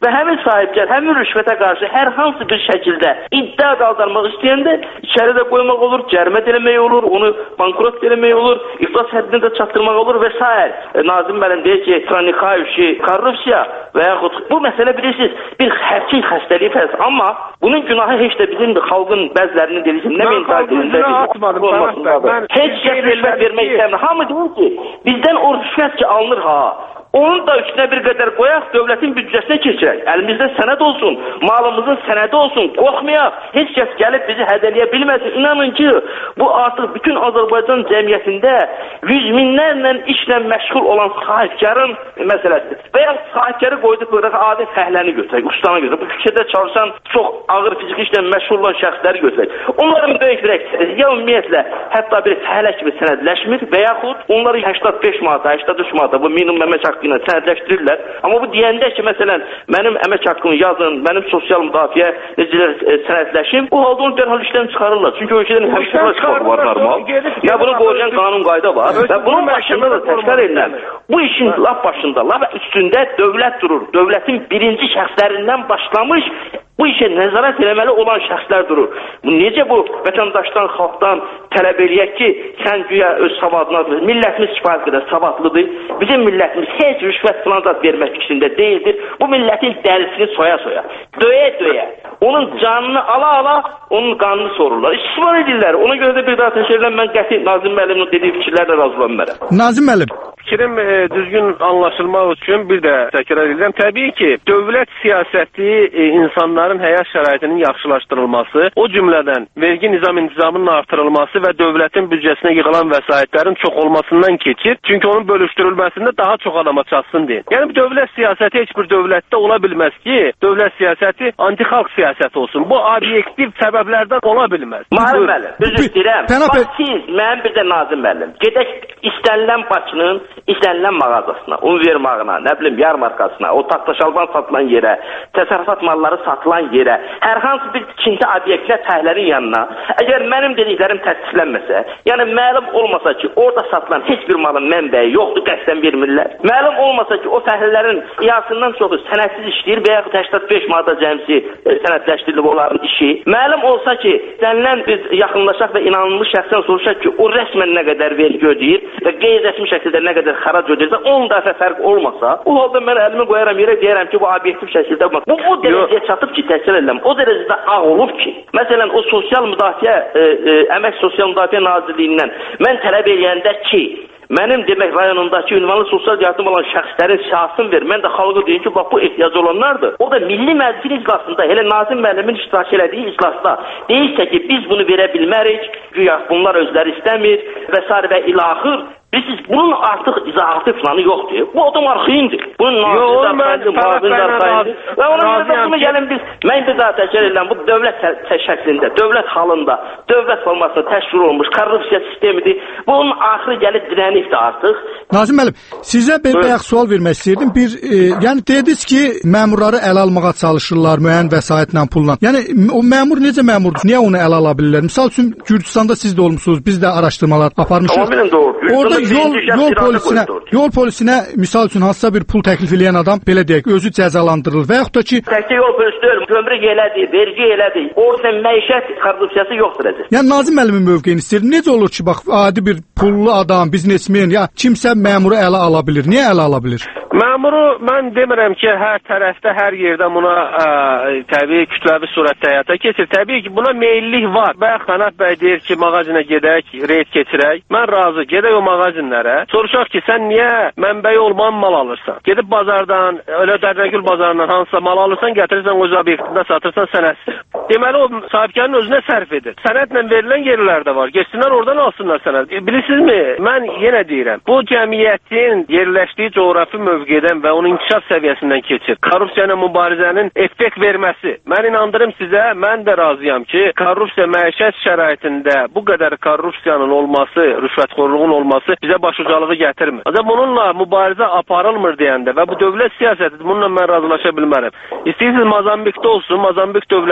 və həmin sahibkar həmin rüşvətə qarşı hər hansı bir şəkildə iddia qaldırmaq istəyəndə içəridə qoymaq olur, cərimə eləmək olur, onu bankrot eləmək olur, iflas həddinə də çatdırmaq olur və s. Nazim müəllim deyir ki, tranikayüşi, korrupsiya və yaxud bu məsələ bilirsiniz, bir hərçin xəstəliyi fərz. Amma bunun günahı heç də bizim xalqın bəzilərinin deyilsin, nə mentalitetində olmasındadır. Heç kəs rüşvət vermək istəmir. Hamı deyir ki, bizdən o rüşvət ki alınır ha. Onun da üstünə bir qədər qoyaq, dövlətin büdcəsinə keçirək. Əlimizdə sənəd olsun, malımızın sənədi olsun, qorxmayaq. Heç kəs gəlib bizi hədələyə bilməsin. İnanın ki, bu artıq bütün Azərbaycan cəmiyyətində yüz minlərlə işlə məşğul olan sahibkarın məsələsidir. Və ya sahibkarı qoyduq burada adi fəhləni götürək, ustanı götürək. Bu küçədə çalışan çox ağır fiziki işlə məşğul olan şəxsləri götürək. Onların böyük bir əksəriyyəti ya ümumiyyətlə hətta bir fəhlə kimi sənədləşmir və yaxud onları səksən beş manata, səksən üç manata bu minimum əmək haqqı ilə sənədləşdirirlər. Amma bu deyəndə ki, məsələn, mənim əmək haqqımı yazın, mənim sosial müdafiə necələr e, sənədləşim, o halda onu dərhal işdən çıxarırlar. Çünki ölkədən həmişə çıxarı var normal. Və bunu qoruyan qanun qayda var. Və bunun başında da təkrar edirəm. Bu işin lap başında, lap üstündə dövlət durur. Dövlətin birinci şəxslərindən başlamış bu işə nəzarət eləməli olan şəxslər durur. Bu, necə bu vətəndaşdan, xalqdan tələb eləyək ki, sən güya öz savadına, millətimiz kifayət qədər savadlıdır. Bizim millətimiz heç rüşvət filan zat vermək fikrində deyildir. Bu millətin dərisini soya-soya, döyə-döyə, onun canını ala-ala, onun qanını sorurlar. İstismar edirlər. Ona görə də bir daha təşəkkürlər. Mən qəti Nazim müəllimin dediyi fikirlərlə razılanmıram. Nazim müəllim, fikrim e, düzgün anlaşılmaq üçün bir də təkrar edirəm. Təbii ki, dövlət siyasəti e, insanların həyat şəraitinin yaxşılaşdırılması, o cümlədən vergi nizam intizamının artırılması və dövlətin büdcəsinə yığılan vəsaitlərin çox olmasından keçir. Çünki onun bölüşdürülməsində daha çox adama çatsın deyin. Yəni dövlət siyasəti heç bir dövlətdə ola bilməz ki, dövlət siyasəti anti-xalq siyasəti olsun. Bu obyektiv səbəblərdən ola bilməz. Nazim müəllim, düz istəyirəm. Bax siz, mənim bir də Nazim müəllim, gedək istənilən Bakının istənilən mağazasına, univermağına, nə bilim, yarmarkasına, o taxtaşalban satılan yerə, təsərrüfat malları satılan yerə, hər hansı bir tikinti obyektinə fəhlərin yanına, əgər mənim dediklərim təsdiqlənməsə, yəni məlum olmasa ki, orada satılan heç bir malın mənbəyi yoxdur, qəsdən vermirlər. Məlum olmasa ki, o fəhlələrin siyasından çoxu sənədsiz işləyir və yaxud səksən beş manata cəmsi e, sənədləşdirilib onların işi. Məlum olsa ki, sənlən biz yaxınlaşaq və inanılmış şəxsən soruşaq ki, o rəsmən nə qədər vergi ödəyir və qeyri-rəsmi şəkildə nə qədər xərac ödəyirsə, on dəfə fərq olmasa, o halda mən əlimi qoyaram yerə, deyərəm ki, bu obyektiv şəkildə olmaz. Bu o dərəcəyə çatıb ki, təsir edirəm. O dərəcədə ağ olub ki, məsələn, o sosial müdafiə, e, e, Əmək Sosial Müdafiə Nazirliyindən mən tələb eləyəndə ki, mənim demək rayonundakı ünvanlı sosial yardım alan şəxslərin siyasını ver. Mən də xalqa deyim ki, bax bu ehtiyac olanlardır. O da Milli Məclisin iclasında, elə Nazim müəllimin iştirak elədiyi iclasda deyirsə ki, biz bunu verə bilmərik, güya bunlar özləri istəmir və s. və ilaxır. Bilirsiniz, bunun artıq izahatı planı yoxdur. Bu adam arxayındır. Bunun nazirdə arxayındır, muavində arxayındır. Və ona görə də bunu gəlin biz, mən bir daha təkrar edirəm, bu dövlət şəklində, dövlət halında, dövlət formasında təşkil olunmuş korrupsiya sistemidir. Bunun axırı gəlib dirənibdir artıq. Nazim müəllim, sizə bir bayaq sual vermək istəyirdim. Bir, e, yəni dediniz ki, məmurları ələ almağa çalışırlar müəyyən vəsaitlə, pulla. Yəni o məmur necə məmurdur? Niyə onu ələ ala bilirlər? Misal üçün Gürcüstanda siz də olmusunuz, biz də araşdırmalar aparmışıq. Tamamilə doğru. Orada yol yol polisinə, yol polisinə misal üçün hansısa bir pul təklif edən adam belə deyək, özü cəzalandırılır və yaxud da ki, təkcə yol polisi deyil, gömrük elədir, vergi elədir. Orada məişət korrupsiyası yoxdur əziz. Yəni Nazim müəllimin mövqeyini istəyir. Necə olur ki, bax, adi bir pullu adam, biznesmen ya kimsə məmuru ələ ala bilir? Niyə ələ ala bilir? Məmuru mən demirəm ki, hər tərəfdə, hər yerdə buna ə, təbii kütləvi surətdə həyata keçir. Təbii ki, buna meyillik var. Bayaq Fənət bəy deyir ki, mağazinə gedək, reyd keçirək. Mən razı, gedək o mağazinlərə. Soruşaq ki, sən niyə mənbəyi olmayan mal alırsan? Gedib bazardan, elə Dərnəgül bazarından hansısa mal alırsan, gətirirsən öz obyektində satırsan sənədsiz. Deməli o sahibkarın özünə sərf edir. Sənədlə verilən yerlər də var. Geçsinlər oradan alsınlar sənəd. E, bilirsinizmi? Mən yenə deyirəm. Bu cəmiyyətin yerləşdiyi coğrafi mövqedən və onun inkişaf səviyyəsindən keçir. Korrupsiya ilə mübarizənin effekt verməsi. Mən inandırım sizə, mən də razıyam ki, korrupsiya məişət şəraitində bu qədər korrupsiyanın olması, rüşvətxorluğun olması bizə başucalığı gətirmir. Ancaq bununla mübarizə aparılmır deyəndə və bu dövlət siyasətidir, bununla mən razılaşa bilmərəm. İstəyirsiniz Mozambikdə olsun, Mozambik dövlətinin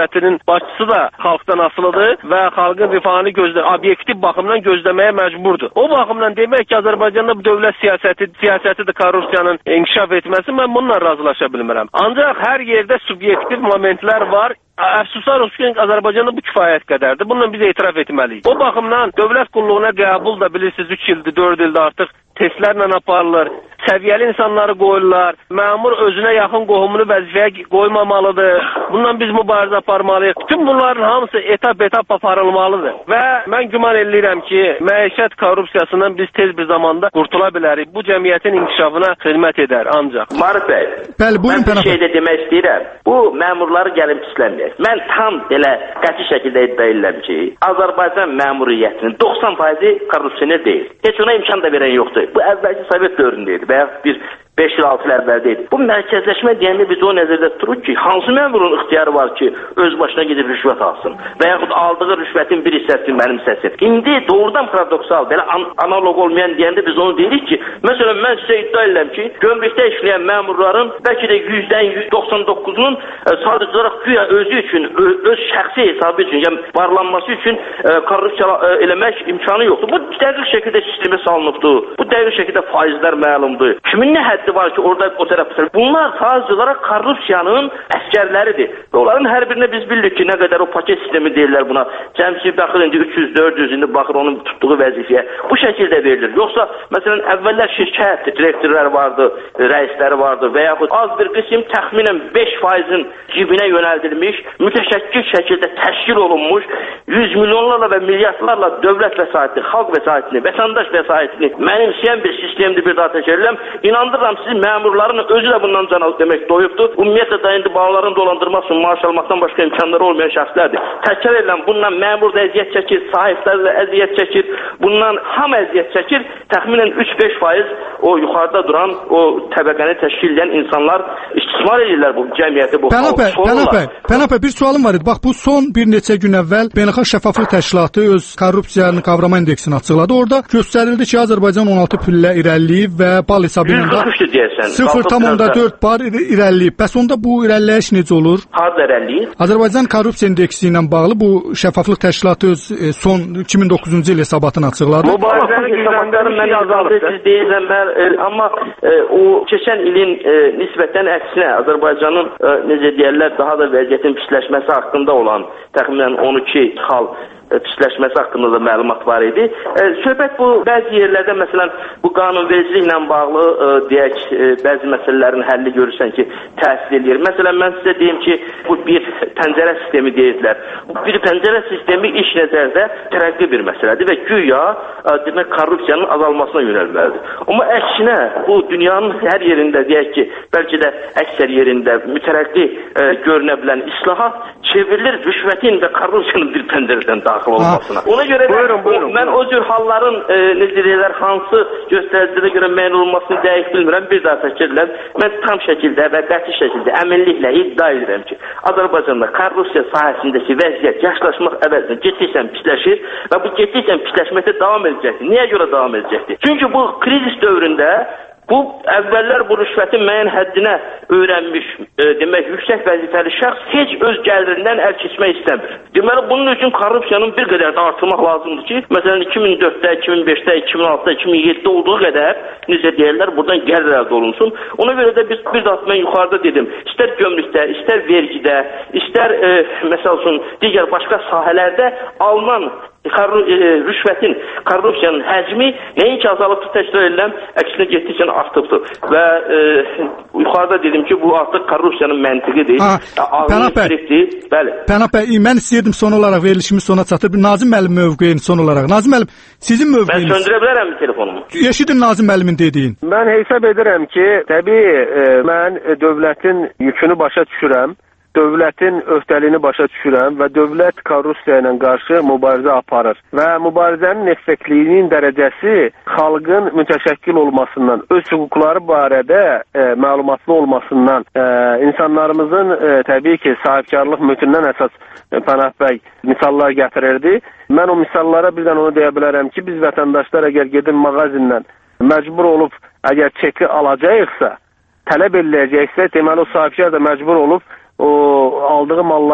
başçısı da xalqdan asılıdır və xalqın rifahını gözlə, obyektiv baxımdan gözləməyə məcburdur. O baxımdan demək ki, Azərbaycanda bu dövlət siyasəti, siyasətidir korrupsiyanın inkişaf etməsi, mən bununla razılaşa bilmirəm. Ancaq hər yerdə subyektiv momentlər var. Əfsuslar olsun ki, Azərbaycanda bu kifayət qədərdir. Bununla biz etiraf etməliyik. O baxımdan dövlət qulluğuna qəbul da bilirsiniz üç ildir, dörd ildir artıq testlərlə aparılır. Səviyyəli insanları qoyurlar. Məmur özünə yaxın qohumunu vəzifəyə qoymamalıdır. Bundan biz mübarizə aparmalıyıq. Bütün bunların hamısı etap-etap aparılmalıdır. Və mən güman edirəm ki, məişət korrupsiyasından biz tez bir zamanda qurtula bilərik. Bu cəmiyyətin inkişafına xidmət edər ancaq. Marif bəy, Bəli, buyurun, mən bir şey də demək istəyirəm. Bu məmurları gəlin pisləməyək. Mən tam belə qəti şəkildə iddia edirəm ki, Azərbaycan məmuriyyətinin doxsan faizi korrupsioner deyil. Heç ona imkan da verən yoxdur. Bu əvvəlki Sovet dövründə idi və ya bir beş il altı il əvvəldə idi. Bu mərkəzləşmə deyəndə biz o nəzərdə tuturuq ki, hansı məmurun ixtiyarı var ki, öz başına gedib rüşvət alsın və yaxud aldığı rüşvətin bir hissəsini mənimsəsin. İndi doğrudan paradoksal, belə an analog olmayan deyəndə biz onu deyirik ki, məsələn, mən sizə iddia edirəm ki, gömrükdə işləyən məmurların bəlkə də yüzdən doxsan doqquzunun sadəcə olaraq güya özü üçün, öz şəxsi hesabı üçün, yəni varlanması üçün korrupsiya eləmək imkanı yoxdur. Bu dəqiq şəkildə sistemə salınıbdır. Bu dəqiq şəkildə faizlər məlumdur. Kimin nə həddi var ki, orada o tərəfdə. Bunlar sadəcə olaraq korrupsiyanın əskərləridir. Və onların hər birinə biz bilirik ki, nə qədər o paket sistemi deyirlər buna. Cəmsi baxır indi üç yüz dörd yüz indi baxır onun tutduğu vəzifəyə. Bu şəkildə verilir. Yoxsa məsələn əvvəllər şirkət direktorlar vardı, rəisləri vardı və yaxud az bir qism təxminən beş faizin cibinə yönəldilmiş, mütəşəkkil şəkildə təşkil olunmuş, yüz milyonlarla və milyardlarla dövlət vəsaitini, xalq vəsaitini, vətəndaş vəsaitini mənimsəyən bir sistemdir, bir daha təkərləm. İnandırıram sizi, məmurların özü də bundan can alıb demək doyubdur. Ümumiyyətlə da indi bağların dolandırmaq üçün maaş almaqdan başqa imkanları olmayan şəxslərdir. Təkrar edirəm, bundan məmur da əziyyət çəkir, sahiblər də əziyyət çəkir, bundan ham əziyyət çəkir. Təxminən üç beş faiz o yuxarıda duran o təbəqəni təşkil edən insanlar istismar edirlər bu cəmiyyəti, bu Pənah bəy, Pənah bəy, Pənah bəy, bir sualım var idi. Bax, bu son bir neçə gün əvvəl Beynəlxalq Şəffaflıq Təşkilatı öz korrupsiyanı qavrama indeksini açıqladı. Orada göstərildi ki, Azərbaycan on altı pillə irəliləyib və bal hesabı ilə sıfır tam dörd bar irəliləyib. Bəs onda bu irəliləyiş necə olur? Harda irəliləyir? Azərbaycan korrupsiya indeksi ilə bağlı bu Şəffaflıq Təşkilatı öz e, son iki min doqquzuncu il hesabatını açıqladı. Mübarizəni gündəmlərin mən yazıldı, siz deyirəm, amma e, o keçən ilin e, nisbətən əksinə Azərbaycanın e, necə deyirlər, daha da vəziyyətin pisləşməsi haqqında olan təxminən on iki xal pisləşməsi haqqında da məlumat var idi. E, söhbət bu, bəzi yerlərdə məsələn bu qanunvericiliklə bağlı e, deyək, e, bəzi məsələlərin həlli görürsən ki, təsir edir. Məsələn, mən sizə deyim ki, bu bir pəncərə sistemi deyirlər. Bu bir pəncərə sistemi iş nəzərdə tərəqqi bir məsələdir və güya e, demək, korrupsiyanın azalmasına yönəlməlidir. Amma əksinə, bu dünyanın hər yerində deyək ki, bəlkə də əksər yerində mütərəqqi e, görünə bilən islahat çevrilir rüşvətin və korrupsiyanın bir pəncərədən daxil olmasına. Ha. Ona görə də buyurun, buyurun, mən buyurun. O cür halların e, necə deyirlər, hansı göstəricilərə görə məyin olmasını dəqiq bilmirəm. Bir daha təkirlər, mən tam şəkildə və qəti şəkildə əminliklə iddia edirəm ki, Azərbaycanda korrupsiya sahəsindəki vəziyyət yaşlaşmaq əvəzinə getdikcə pisləşir və bu getdikcə pisləşməkdə davam edəcəkdir. Niyə görə davam edəcəkdir? Çünki bu krizis dövründə bu əvvəllər bu rüşvətin müəyyən həddinə öyrənmiş, e, demək, yüksək vəzifəli şəxs heç öz gəlirindən əl keçmək istəmir. Deməli, bunun üçün korrupsiyanın bir qədər də artırmaq lazımdır ki, məsələn, iki min dörddə, iki min beşdə, iki min altıda, iki min yeddidə olduğu qədər, necə deyirlər, buradan gəlir əldə olunsun. Ona görə də biz bir daha mən yuxarıda dedim, istər gömrükdə, istər vergidə, istər, e, məsəl üçün, digər başqa sahələrdə alınan Korru- e, rüşvətin, korrupsiyanın həcmi nəinki azalıbdır, təkrar edirəm, əksinə getdikcə artıbdır. Və e, yuxarıda dedim ki, bu artıq korrupsiyanın məntiqidir. Pənah bəy, bəli. Pənah bəy, mən istəyirdim son olaraq verilişimiz sona çatır. Nazim müəllim mövqeyini son olaraq. Nazim müəllim, sizin mövqeyiniz... Mən söndürə bilərəm telefonumu. Eşidin Nazim müəllimin dediyin. Mən hesab edirəm ki, təbii e, mən dövlətin yükünü başa düşürəm. Dövlətin öhdəliyini başa düşürəm və dövlət korrupsiya ilə qarşı mübarizə aparır. Və mübarizənin effektliyinin dərəcəsi xalqın mütəşəkkil olmasından, öz hüquqları barədə e, məlumatlı olmasından, e, insanlarımızın e, təbii ki, sahibkarlıq mühitindən əsas e, Pənah bəy misallar gətirirdi. Mən o misallara birdən onu deyə bilərəm ki, biz vətəndaşlar əgər gedin mağazindən məcbur olub, əgər çeki alacaqsa, tələb eləyəcəksə, deməli o sahibkar da məcbur olub o aldığı malların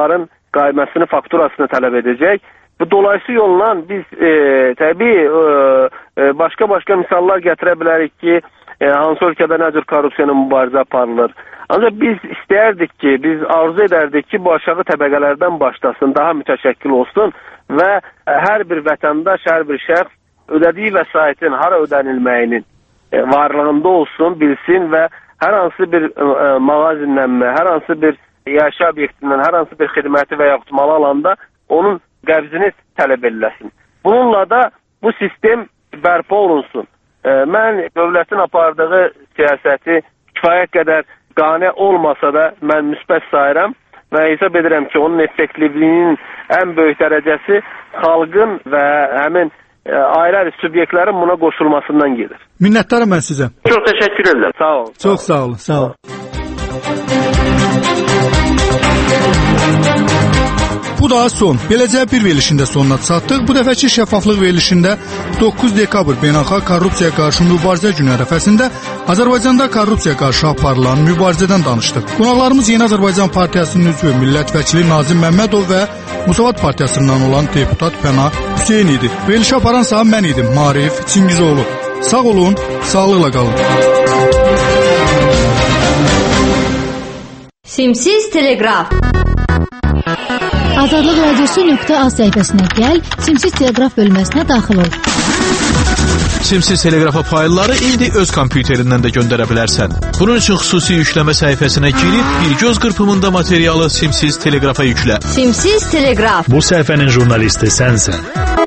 qayməsini, fakturasını tələb edəcək. Bu dolayısı yolla biz e, təbii e, e, başqa-başqa misallar gətirə bilərik ki, e, hansı ölkədə nə cür korrupsiya ilə mübarizə aparılır. Ancaq biz istəyərdik ki, biz arzu edərdik ki, bu aşağı təbəqələrdən başlasın, daha mütəşəkkil olsun və hər bir vətəndaş, hər bir şəxs ödədiyi vəsaitin hara ödənilməyinin e, varlığında olsun, bilsin və hər hansı bir e, mağazinlənmə, hər hansı bir yaşa obyektindən, hər hansı bir xidməti və yaxud mal alanda onun qəbzini tələb ediləsin. Bununla da bu sistem bərpa olunsun. E, mən dövlətin apardığı siyasəti kifayət qədər qane olmasa da mən müsbət sayıram və hesab edirəm ki, onun effektivliyinin ən böyük dərəcəsi xalqın və həmin e, ayrı subyektlərin buna qoşulmasından gedir. Minnətdaram mən sizə. Çox təşəkkür edirəm. Sağ olun. Çox sağ olun. Sağ olun. Bu da son. Beləcə bir verilişində sonuna çatdıq. Bu dəfəki şəffaflıq verilişində doqquz dekabr Beynəlxalq Korrupsiyaya qarşı mübarizə günü ərəfəsində Azərbaycanda korrupsiyaya qarşı aparılan mübarizədən danışdıq. Qonaqlarımız Yeni Azərbaycan Partiyasının üzvü millət vəkili Nazim Məmmədov və Müsavat Partiyasından olan deputat Pənah Hüseyn idi. Verilişi aparan sağ mən idim, Maarif Çingizoğlu. Sağ olun, sağlıqla qalın. Simsiz Teleqraf. Azadlıq Radiosu nöqtə A səhifəsinə gəl, Simsiz Teleqraf bölməsinə daxil ol. Simsiz Teleqrafa faylları indi öz kompüterindən də göndərə bilərsən. Bunun üçün xüsusi yükləmə səhifəsinə girib bir göz qırpımında materialı Simsiz Teleqrafa yüklə. Simsiz Teleqraf. Bu səhifənin jurnalisti sənsən.